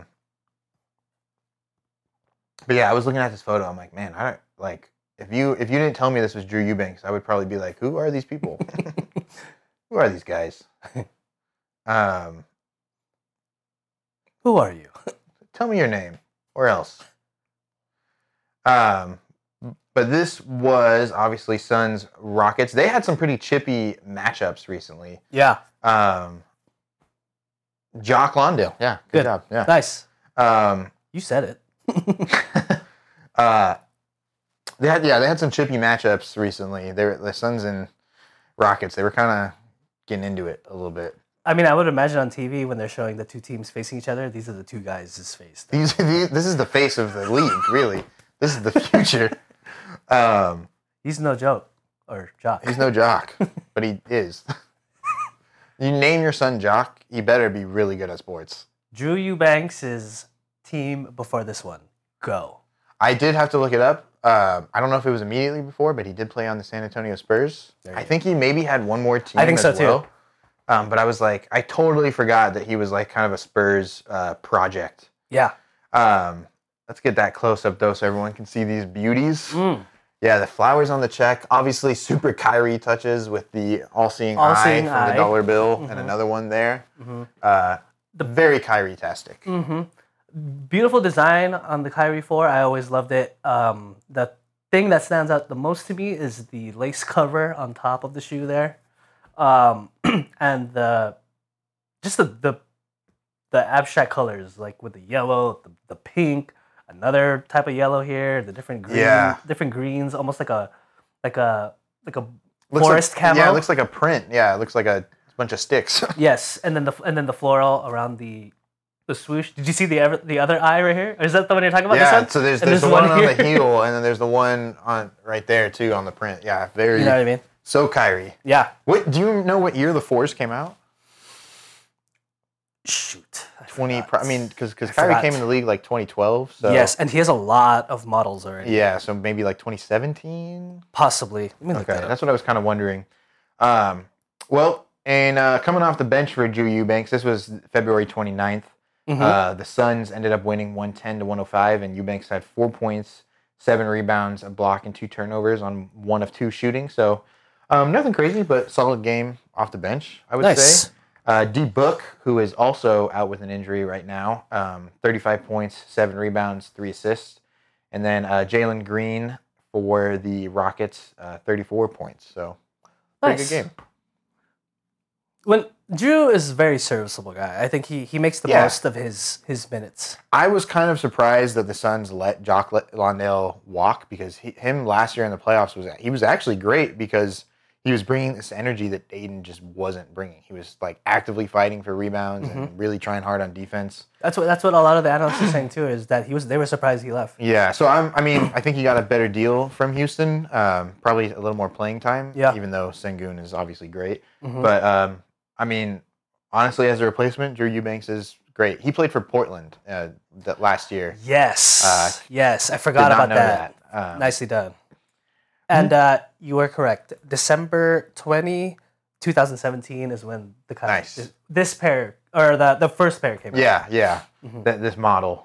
yeah, I was looking at this photo. I'm like, man, if you didn't tell me this was Drew Eubanks, I would probably be like, who are these people? Who are these guys? Who are you? Tell me your name, or else. But this was obviously Suns Rockets. They had some pretty chippy matchups recently. Yeah. Jock Lawndale. Yeah, good job. Yeah. Nice. You said it. They had some chippy matchups recently. They were the Suns and Rockets. They were kind of getting into it a little bit. I mean, I would imagine on TV when they're showing the two teams facing each other, these are the two guys' face. This is the face of the league, really. This is the future. He's no joke or Jock. He's no jock, but he is. You name your son Jock, he better be really good at sports. Drew Eubanks' team before this one. Go. I did have to look it up. I don't know if it was immediately before, but he did play on the San Antonio Spurs. I think he maybe had one more team. I think so too. But I was like, I totally forgot that he was like kind of a Spurs project. Yeah. Let's get that close up though, so everyone can see these beauties. Yeah, the flowers on the check. Obviously, super Kyrie touches with the all-seeing eye from the dollar bill and another one there. The very Kyrie-tastic. Beautiful design on the Kyrie 4. I always loved it. The thing that stands out the most to me is the lace cover on top of the shoe there. And the abstract colors, like with the yellow, the pink, another type of yellow here, the different greens, almost like a forest camo. Yeah, it looks like a print. Yeah, it looks like a bunch of sticks. Yes, and then the floral around the swoosh. Did you see the other eye right here? Or is that the one you're talking about? Yeah, this so there's the one on the heel, and then there's the one on right there too on the print. Yeah, very. You know what I mean? So Kyrie. Yeah. What do you know? What year the 4s came out? Shoot. 20. I mean, because Kyrie came in the league like 2012. So yes, and he has a lot of models already. Yeah, so maybe like 2017. Possibly. Okay, that's what I was kind of wondering. Well, and coming off the bench for Drew Eubanks, this was February 29th. The Suns ended up winning 110-105, and Eubanks had 4 points, 7 rebounds, a block, and 2 turnovers on 1 of 2 shooting. So nothing crazy, but solid game off the bench, I would say. D Book, who is also out with an injury right now, 35 points, 7 rebounds, 3 assists. And then Jalen Green for the Rockets, 34 points. So pretty good game. When Drew is a very serviceable guy. I think he makes the most of his minutes. I was kind of surprised that the Suns let Jock Lawndale walk, because him last year in the playoffs was actually great, because he was bringing this energy that Aiden just wasn't bringing. He was like actively fighting for rebounds and really trying hard on defense. That's what a lot of the analysts are saying too, is that they were surprised he left. Yeah, so I think he got a better deal from Houston. Probably a little more playing time. Yeah. Even though Sengun is obviously great, but I mean, honestly, as a replacement, Drew Eubanks is great. He played for Portland that last year. Yes, yes, I forgot about that. Nicely done. And you were correct. December 20, 2017 is when this pair, or the first pair came out. Yeah. This model.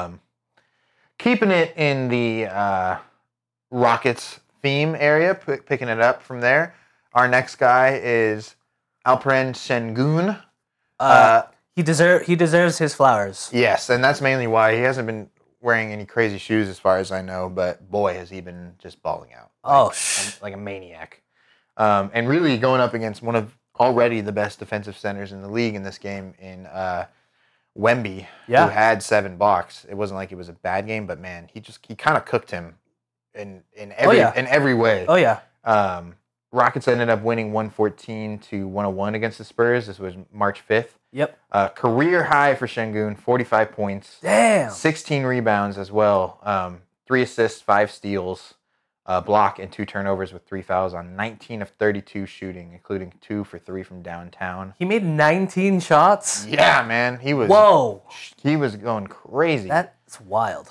Keeping it in the Rockets theme area, picking it up from there. Our next guy is Alperen Sengun. He deserves his flowers. Yes, and that's mainly why he hasn't been wearing any crazy shoes as far as I know, but boy, has he been just balling out. Like a maniac. And really going up against one of already the best defensive centers in the league in this game in Wemby, who had 7 blocks. It wasn't like it was a bad game, but man, he kind of cooked him in every way. Oh yeah. Rockets ended up winning 114-101 against the Spurs. This was March 5th. Yep. Career high for Sengun, 45 points. Damn. 16 rebounds as well. 3 assists, 5 steals. block and 2 turnovers with 3 fouls on 19 of 32 shooting, including 2 for 3 from downtown. He made 19 shots? Yeah, man. He was going crazy. That's wild.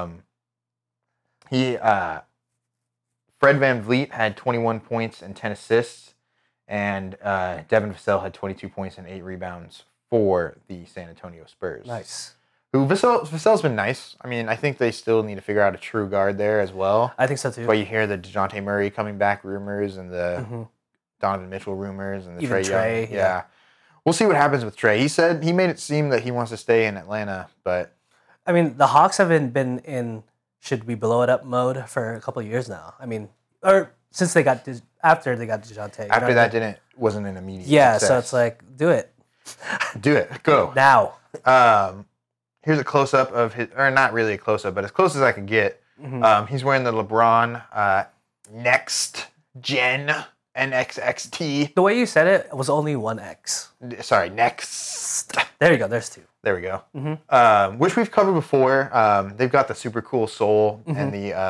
Fred VanVleet had 21 points and 10 assists, and Devin Vassell had 22 points and 8 rebounds for the San Antonio Spurs. Nice. Vassell's been nice. I mean, I think they still need to figure out a true guard there as well. I think so too. But you hear the DeJounte Murray coming back rumors and the Donovan Mitchell rumors and the Even Trae Young. Yeah. We'll see what happens with Trae. He made it seem that he wants to stay in Atlanta, but I mean, the Hawks haven't been in should we blow it up mode for a couple of years now. I mean, or since after they got DeJounte. After that wasn't an immediate success. So it's like, do it. Do it. Go. Now. Here's a close-up of his, or not really a close-up, but as close as I could get. He's wearing the LeBron Next Gen NXXT. The way you said it was only one X. Sorry, Next. There you go. There's 2. There we go. Which we've covered before. They've got the super cool sole, and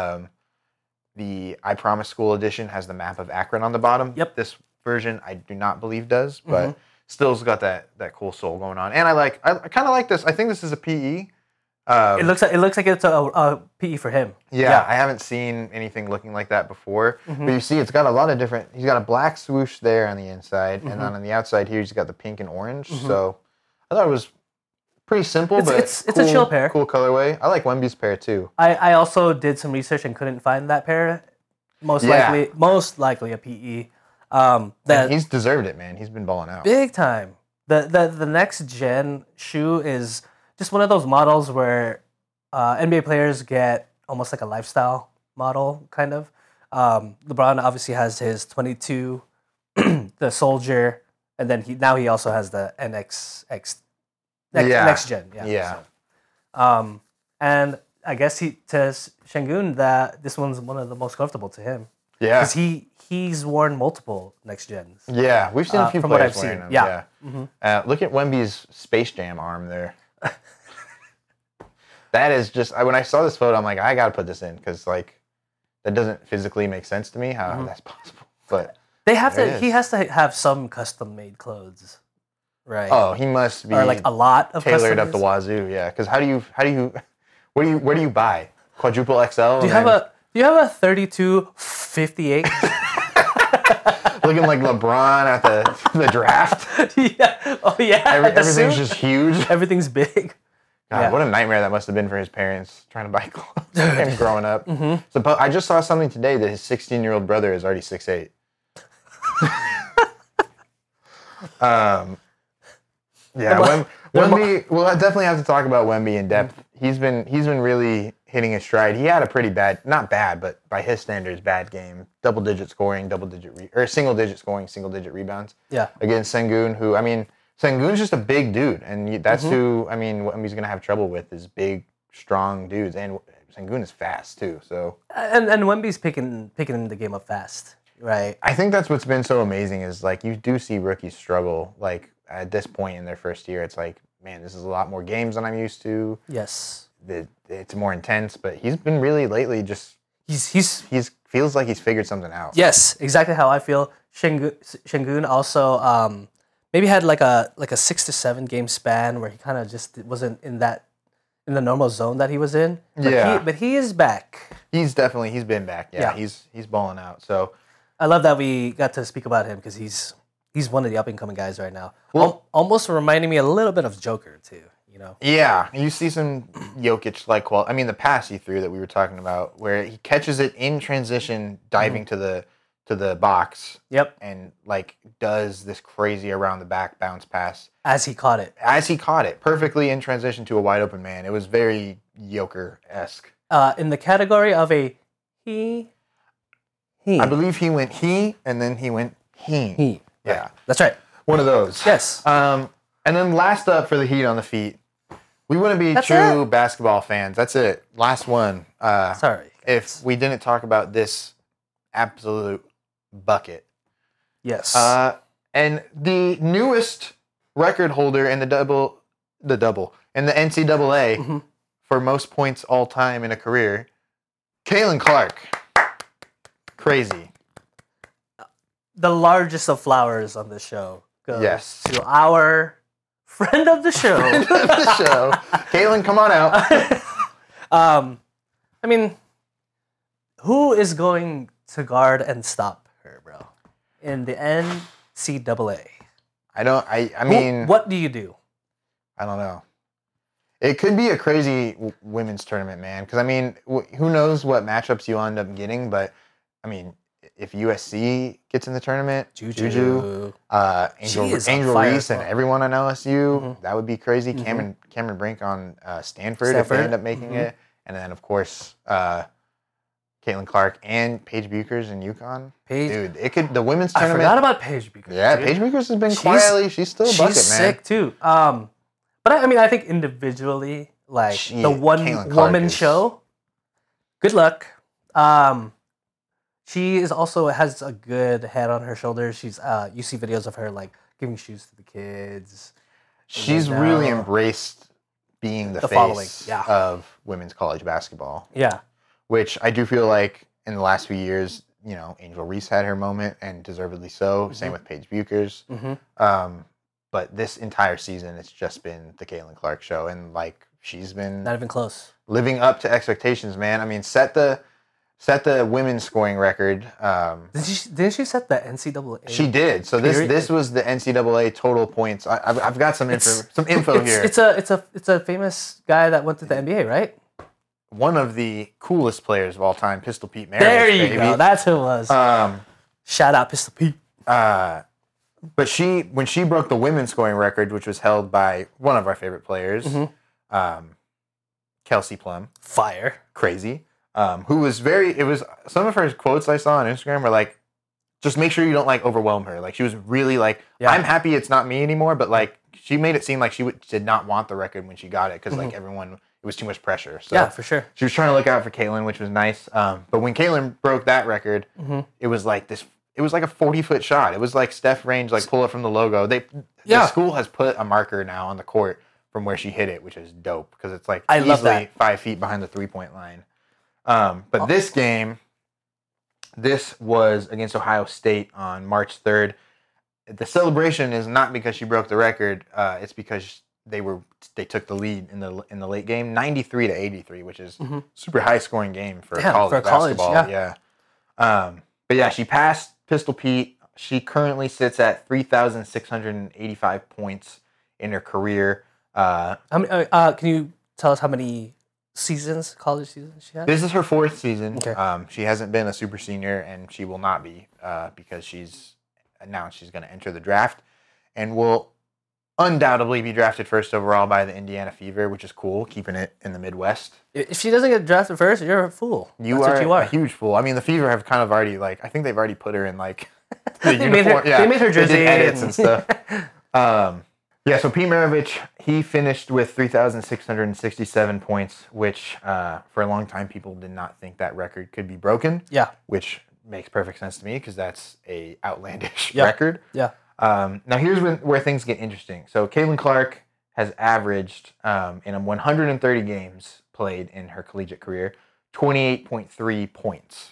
the I Promise School edition has the map of Akron on the bottom. Yep. This version I do not believe does, but still's got that cool sole going on. And I kind of like this. I think this is a PE. It looks like it's a PE for him. Yeah, I haven't seen anything looking like that before. But you see, it's got a lot of different. He's got a black swoosh there on the inside, and then on the outside here, he's got the pink and orange. So I thought it was pretty simple, but it's a chill pair. Cool colorway. I like Wemby's pair too. I also did some research and couldn't find that pair. Most likely a PE. And he's deserved it, man. He's been balling out big time. The next gen shoe is just one of those models where NBA players get almost like a lifestyle model, kind of. LeBron obviously has his 22, the Soldier, and then he also has the next gen. Yeah. So, and I guess to Şengün that this one's one of the most comfortable to him. Yeah. Because he's worn multiple next gens. Yeah, we've seen a few from players what I've wearing seen. them. Yeah. Look at Wemby's Space Jam arm there. That is just when I saw this photo, I'm like, I gotta put this in because like that doesn't physically make sense to me how that's possible. But he has to have some custom made clothes, right? Oh, he must be or like a lot of tailored up the wazoo. Yeah, because how do you where do you buy quadruple XL? Do you have a 32-58? Looking like LeBron at the draft. Yeah. Oh yeah. Everything's just huge. Everything's big. God, what a nightmare that must have been for his parents trying to buy clothes and growing up. So I just saw something today that his 16-year-old brother is already 6'8". Wemby. We'll definitely have to talk about Wemby in depth. He's been really hitting his stride. He had a pretty bad, not bad, but by his standards, bad game. Double-digit scoring, single-digit scoring, single-digit rebounds. Yeah. Against Şengün, who Sengun's just a big dude, and that's who Wemby's gonna have trouble with is big, strong dudes, and Şengün is fast too. So and Wemby's picking the game up fast, right? I think that's what's been so amazing is like you do see rookies struggle like at this point in their first year. It's like, man, this is a lot more games than I'm used to. Yes, it's more intense, but he's been really lately just he's feels like he's figured something out. Yes, exactly how I feel. Şengün also. Maybe had like a 6 to 7 game span where he kind of just wasn't in the normal zone that he was in. But he is back. He's been back. Yeah. He's balling out. So I love that we got to speak about him because he's one of the up and coming guys right now. Well, almost reminding me a little bit of Joker too. You know. Yeah, you see some Jokic like the pass he threw that we were talking about where he catches it in transition, diving to the box. Yep. And like does this crazy around the back bounce pass. As he caught it. Perfectly in transition to a wide open man. It was very Joker-esque. In the category of a he. I believe he went he and then he went he. Yeah. That's right. One of those. Yes. And then last up for the Heat on the feet. We wouldn't be true basketball fans. That's it. Last one. Sorry. If we didn't talk about this absolute bucket. Yes. And the newest record holder in the double in the NCAA for most points all time in a career, Caitlin Clark. Crazy. The largest of flowers on the show goes Yes. to our friend of the show. The show. Caitlin, come on out. I mean, who is going to guard and stop her, bro? In the NCAA. I mean, what do you do? I don't know. It could be a crazy women's tournament, man. Because, I mean, who knows what matchups you end up getting. But, I mean, if USC gets in the tournament, Juju, Angel Reese, and everyone on LSU, that would be crazy. Cameron Brink on Stanford, if they end up making it. And then, of course, Caitlin Clark and Paige Buchers in UConn. Dude, it could. The women's tournament. I forgot about Paige Buchers. Yeah, dude. Paige Buchers has been quietly. She's still a bucket, man. She's sick, too. But I mean, I think individually, like the one woman show, good luck. She is also has a good head on her shoulders. She's you see videos of her like giving shoes to the kids. She's really embraced being the face of women's college basketball. Yeah, which I do feel like in the last few years, you know, Angel Reese had her moment and deservedly so. Same with Paige Buchers. But this entire season, it's just been the Caitlin Clark show, and like she's been not even close, living up to expectations, man. I mean, set the women's scoring record. Didn't she set the NCAA? She did. So this was the NCAA total points. I've got some info here. It's a famous guy that went to the NBA, right? One of the coolest players of all time, Pistol Pete Maravich. There you go. That's who it was. Shout out Pistol Pete. But when she broke the women's scoring record, which was held by one of our favorite players, Kelsey Plum. Fire. Crazy. Who was some of her quotes I saw on Instagram were like, just make sure you don't like overwhelm her. Like she was really like, I'm happy it's not me anymore, but like she made it seem like she did not want the record when she got it because like everyone, it was too much pressure. So yeah, for sure. She was trying to look out for Caitlin, which was nice. But when Caitlin broke that record, it was like this. It was like a 40-foot shot. It was like Steph range, like pull it from the logo. The school has put a marker now on the court from where she hit it, which is dope because it's like easily 5 feet behind the 3-point line. But this game, this was against Ohio State on March 3rd. The celebration is not because she broke the record. It's because they took the lead in the late game, 93-83, which is super high scoring game for college basketball. Yeah. But yeah, she passed Pistol Pete. She currently sits at 3,685 points in her career. Can you tell us how many college seasons she had? This is her 4th season. Okay. She hasn't been a super senior, and she will not be because she's announced she's going to enter the draft and will undoubtedly be drafted first overall by the Indiana Fever, which is cool, keeping it in the Midwest. If she doesn't get drafted first, you're a fool. You are a huge fool. I mean, the Fever have kind of already, like, I think they've already put her in, like, the uniform. They made her jersey. They did edits and stuff. So Pete Maravich, he finished with 3,667 points, which for a long time people did not think that record could be broken. Yeah. Which makes perfect sense to me because that's a outlandish record. Yeah. Now here's where things get interesting. So Caitlin Clark has averaged in 130 games played in her collegiate career, 28.3 points.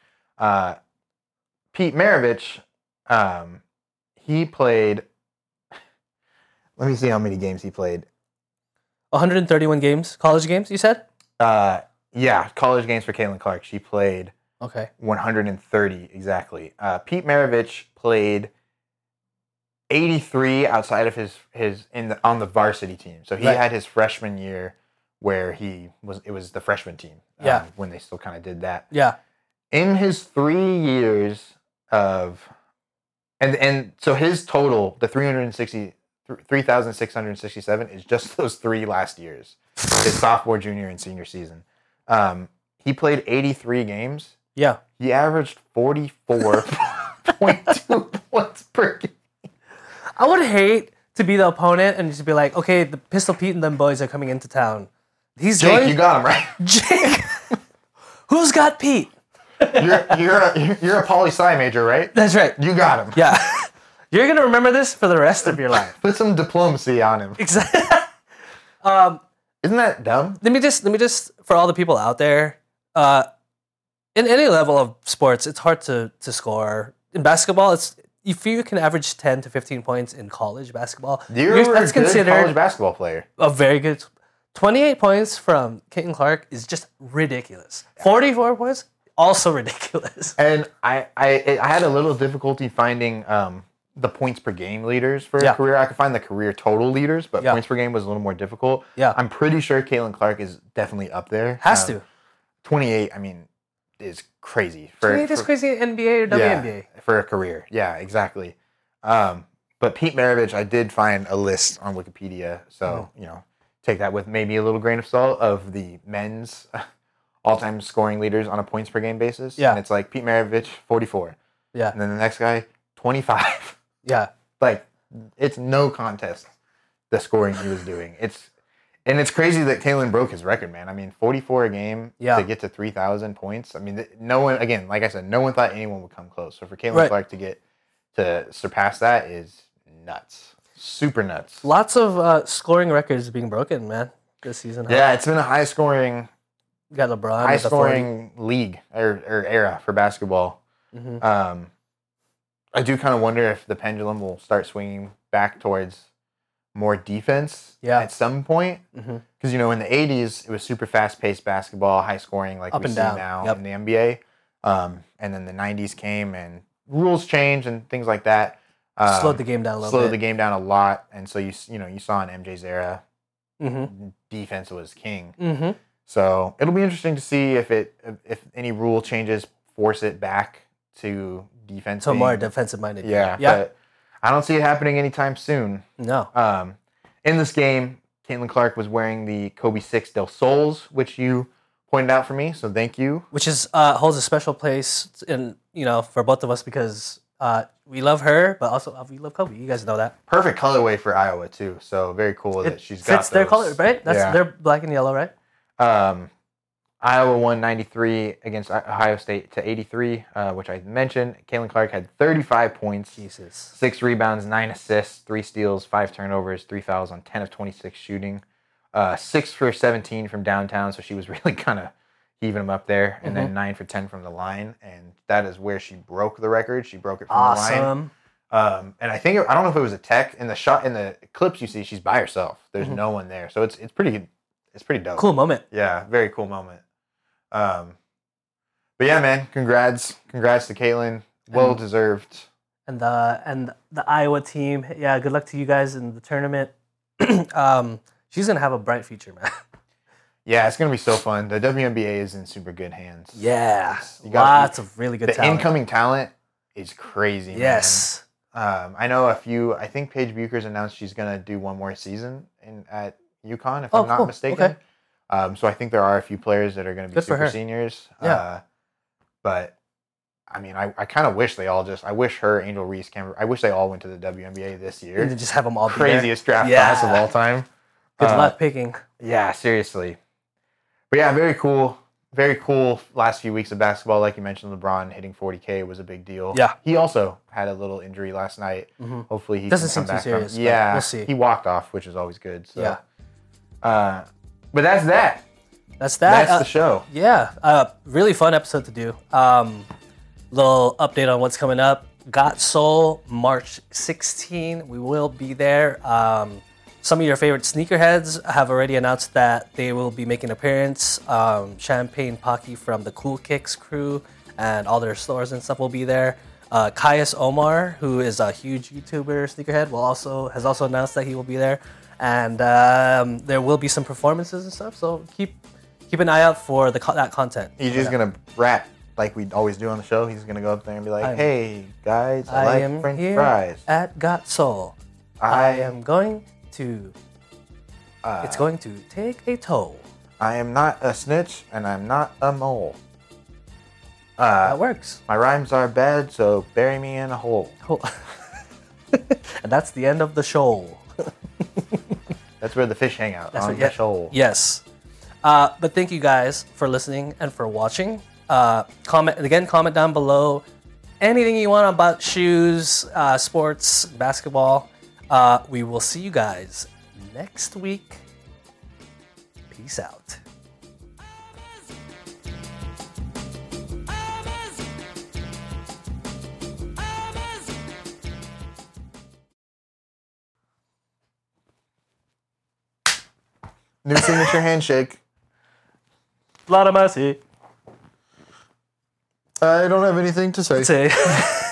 Pete Maravich, he played. Let me see how many games he played. 131 games, college games. You said? Yeah, college games for Caitlin Clark. She played 130 exactly. Pete Maravich played 83 outside of his on the varsity team. So he had his freshman year where it was the freshman team. When they still kind of did that. Yeah. In his 3 years of and so his total, the 3,667 is just those 3 last years. His sophomore, junior, and senior season. He played 83 games. Yeah. He averaged 44.2 points per game. I would hate to be the opponent and just be like, okay, the Pistol Pete and them boys are coming into town. Jake, you got him, right? Jake! Who's got Pete? You're a poli-sci major, right? That's right. You got him. Yeah. You're going to remember this for the rest of your life. Put some diplomacy on him. Exactly. Isn't that dumb? Let me just, for all the people out there, in any level of sports, it's hard to score. In basketball, it's if you can average 10 to 15 points in college basketball, That's considered college basketball player. A very good 28 points from Caitlin Clark is just ridiculous. 44 points, also ridiculous. And I had a little difficulty finding the points per game leaders for a career. I could find the career total leaders, but points per game was a little more difficult. Yeah. I'm pretty sure Caitlin Clark is definitely up there. Has to. 28, I mean, is crazy. 28 is crazy in NBA or WNBA. Yeah, for a career. Yeah, exactly. But Pete Maravich, I did find a list on Wikipedia, so, take that with maybe a little grain of salt of the men's all-time scoring leaders on a points per game basis. Yeah. And it's like Pete Maravich, 44. Yeah. And then the next guy, 25. Yeah. Like, it's no contest, the scoring he was doing. And it's crazy that Caitlin broke his record, man. I mean, 44 a game to get to 3,000 points. I mean, no one, again, like I said, no one thought anyone would come close. So for Caitlin Clark to surpass that is nuts. Super nuts. Lots of scoring records being broken, man, this season. Yeah, it's been a high-scoring you got LeBron. High-scoring league or era for basketball. Mm-hmm. I do kind of wonder if the pendulum will start swinging back towards more defense at some point. Because, in the 80s, it was super fast-paced basketball, high-scoring like we see now in the NBA. And then the 90s came and rules changed and things like that. Slowed the game down a little bit. Slowed the game down a lot. And so, you saw in MJ's era, defense was king. Mm-hmm. So it'll be interesting to see if any rule changes force it back to defense. So more defensive-minded. Yeah. But I don't see it happening anytime soon. No. In this game, Caitlin Clark was wearing the Kobe 6 Del Sols, which you pointed out for me, so thank you. Which is holds a special place in for both of us because we love her, but also we love Kobe. You guys know that. Perfect colorway for Iowa too. So very cool that she's got fits their color, right? They're black and yellow, right? Iowa won 93 against Ohio State to 83, which I mentioned. Caitlin Clark had 35 points, 6 rebounds, 9 assists, 3 steals, 5 turnovers, 3 fouls on 10 of 26 shooting, 6 for 17 from downtown, so she was really kind of heaving them up there, and then 9 for 10 from the line, and that is where she broke the record. She broke it from the line. And I don't know if it was a tech in the clips you see, she's by herself. There's no one there, so it's pretty dope. Cool moment. Yeah, very cool moment. But yeah, man, congrats to Caitlin. Well deserved. And the Iowa team. Yeah, good luck to you guys in the tournament. She's gonna have a bright future, man. Yeah, it's gonna be so fun. The WNBA is in super good hands. Yeah, lots of really good talent. The incoming talent is crazy. Yes. Man. I know a few. I think Paige Buecher's announced she's gonna do one more season at UConn, if I'm not mistaken. Okay. So I think there are a few players that are going to be super seniors. Yeah. But I mean, I kind of wish they all I wish her, Angel Reese, I wish they all went to the WNBA this year. And just have them all craziest draft class of all time. Good luck picking. Yeah, seriously. But yeah, very cool. Very cool last few weeks of basketball. Like you mentioned, LeBron hitting 40K was a big deal. Yeah. He also had a little injury last night. Mm-hmm. Hopefully he doesn't can come seem back too serious. Yeah, we'll see. He walked off, which is always good. So. Yeah. But that's that. That's that. That's the show. Yeah. Really fun episode to do. Little update on what's coming up. Got Soul, March 16. We will be there. Some of your favorite sneakerheads have already announced that they will be making an appearance. Champagne Pocky from the Cool Kicks crew and all their stores and stuff will be there. Caius Omar, who is a huge YouTuber sneakerhead, has also announced that he will be there. And there will be some performances and stuff, so keep an eye out for that content. He's just going to rap like we always do on the show. He's going to go up there and be like, hey, guys, I like French fries. At Got Soul. I am going to... it's going to take a toll. I am not a snitch, and I'm not a mole. That works. My rhymes are bad, so bury me in a hole. And that's the end of the show. That's where the fish hang out, the shoal. Yes. But thank you guys for listening and for watching. Comment down below anything you want about shoes, sports, basketball. We will see you guys next week. Peace out. New signature handshake. Lot of mercy. I don't have anything to say. Say.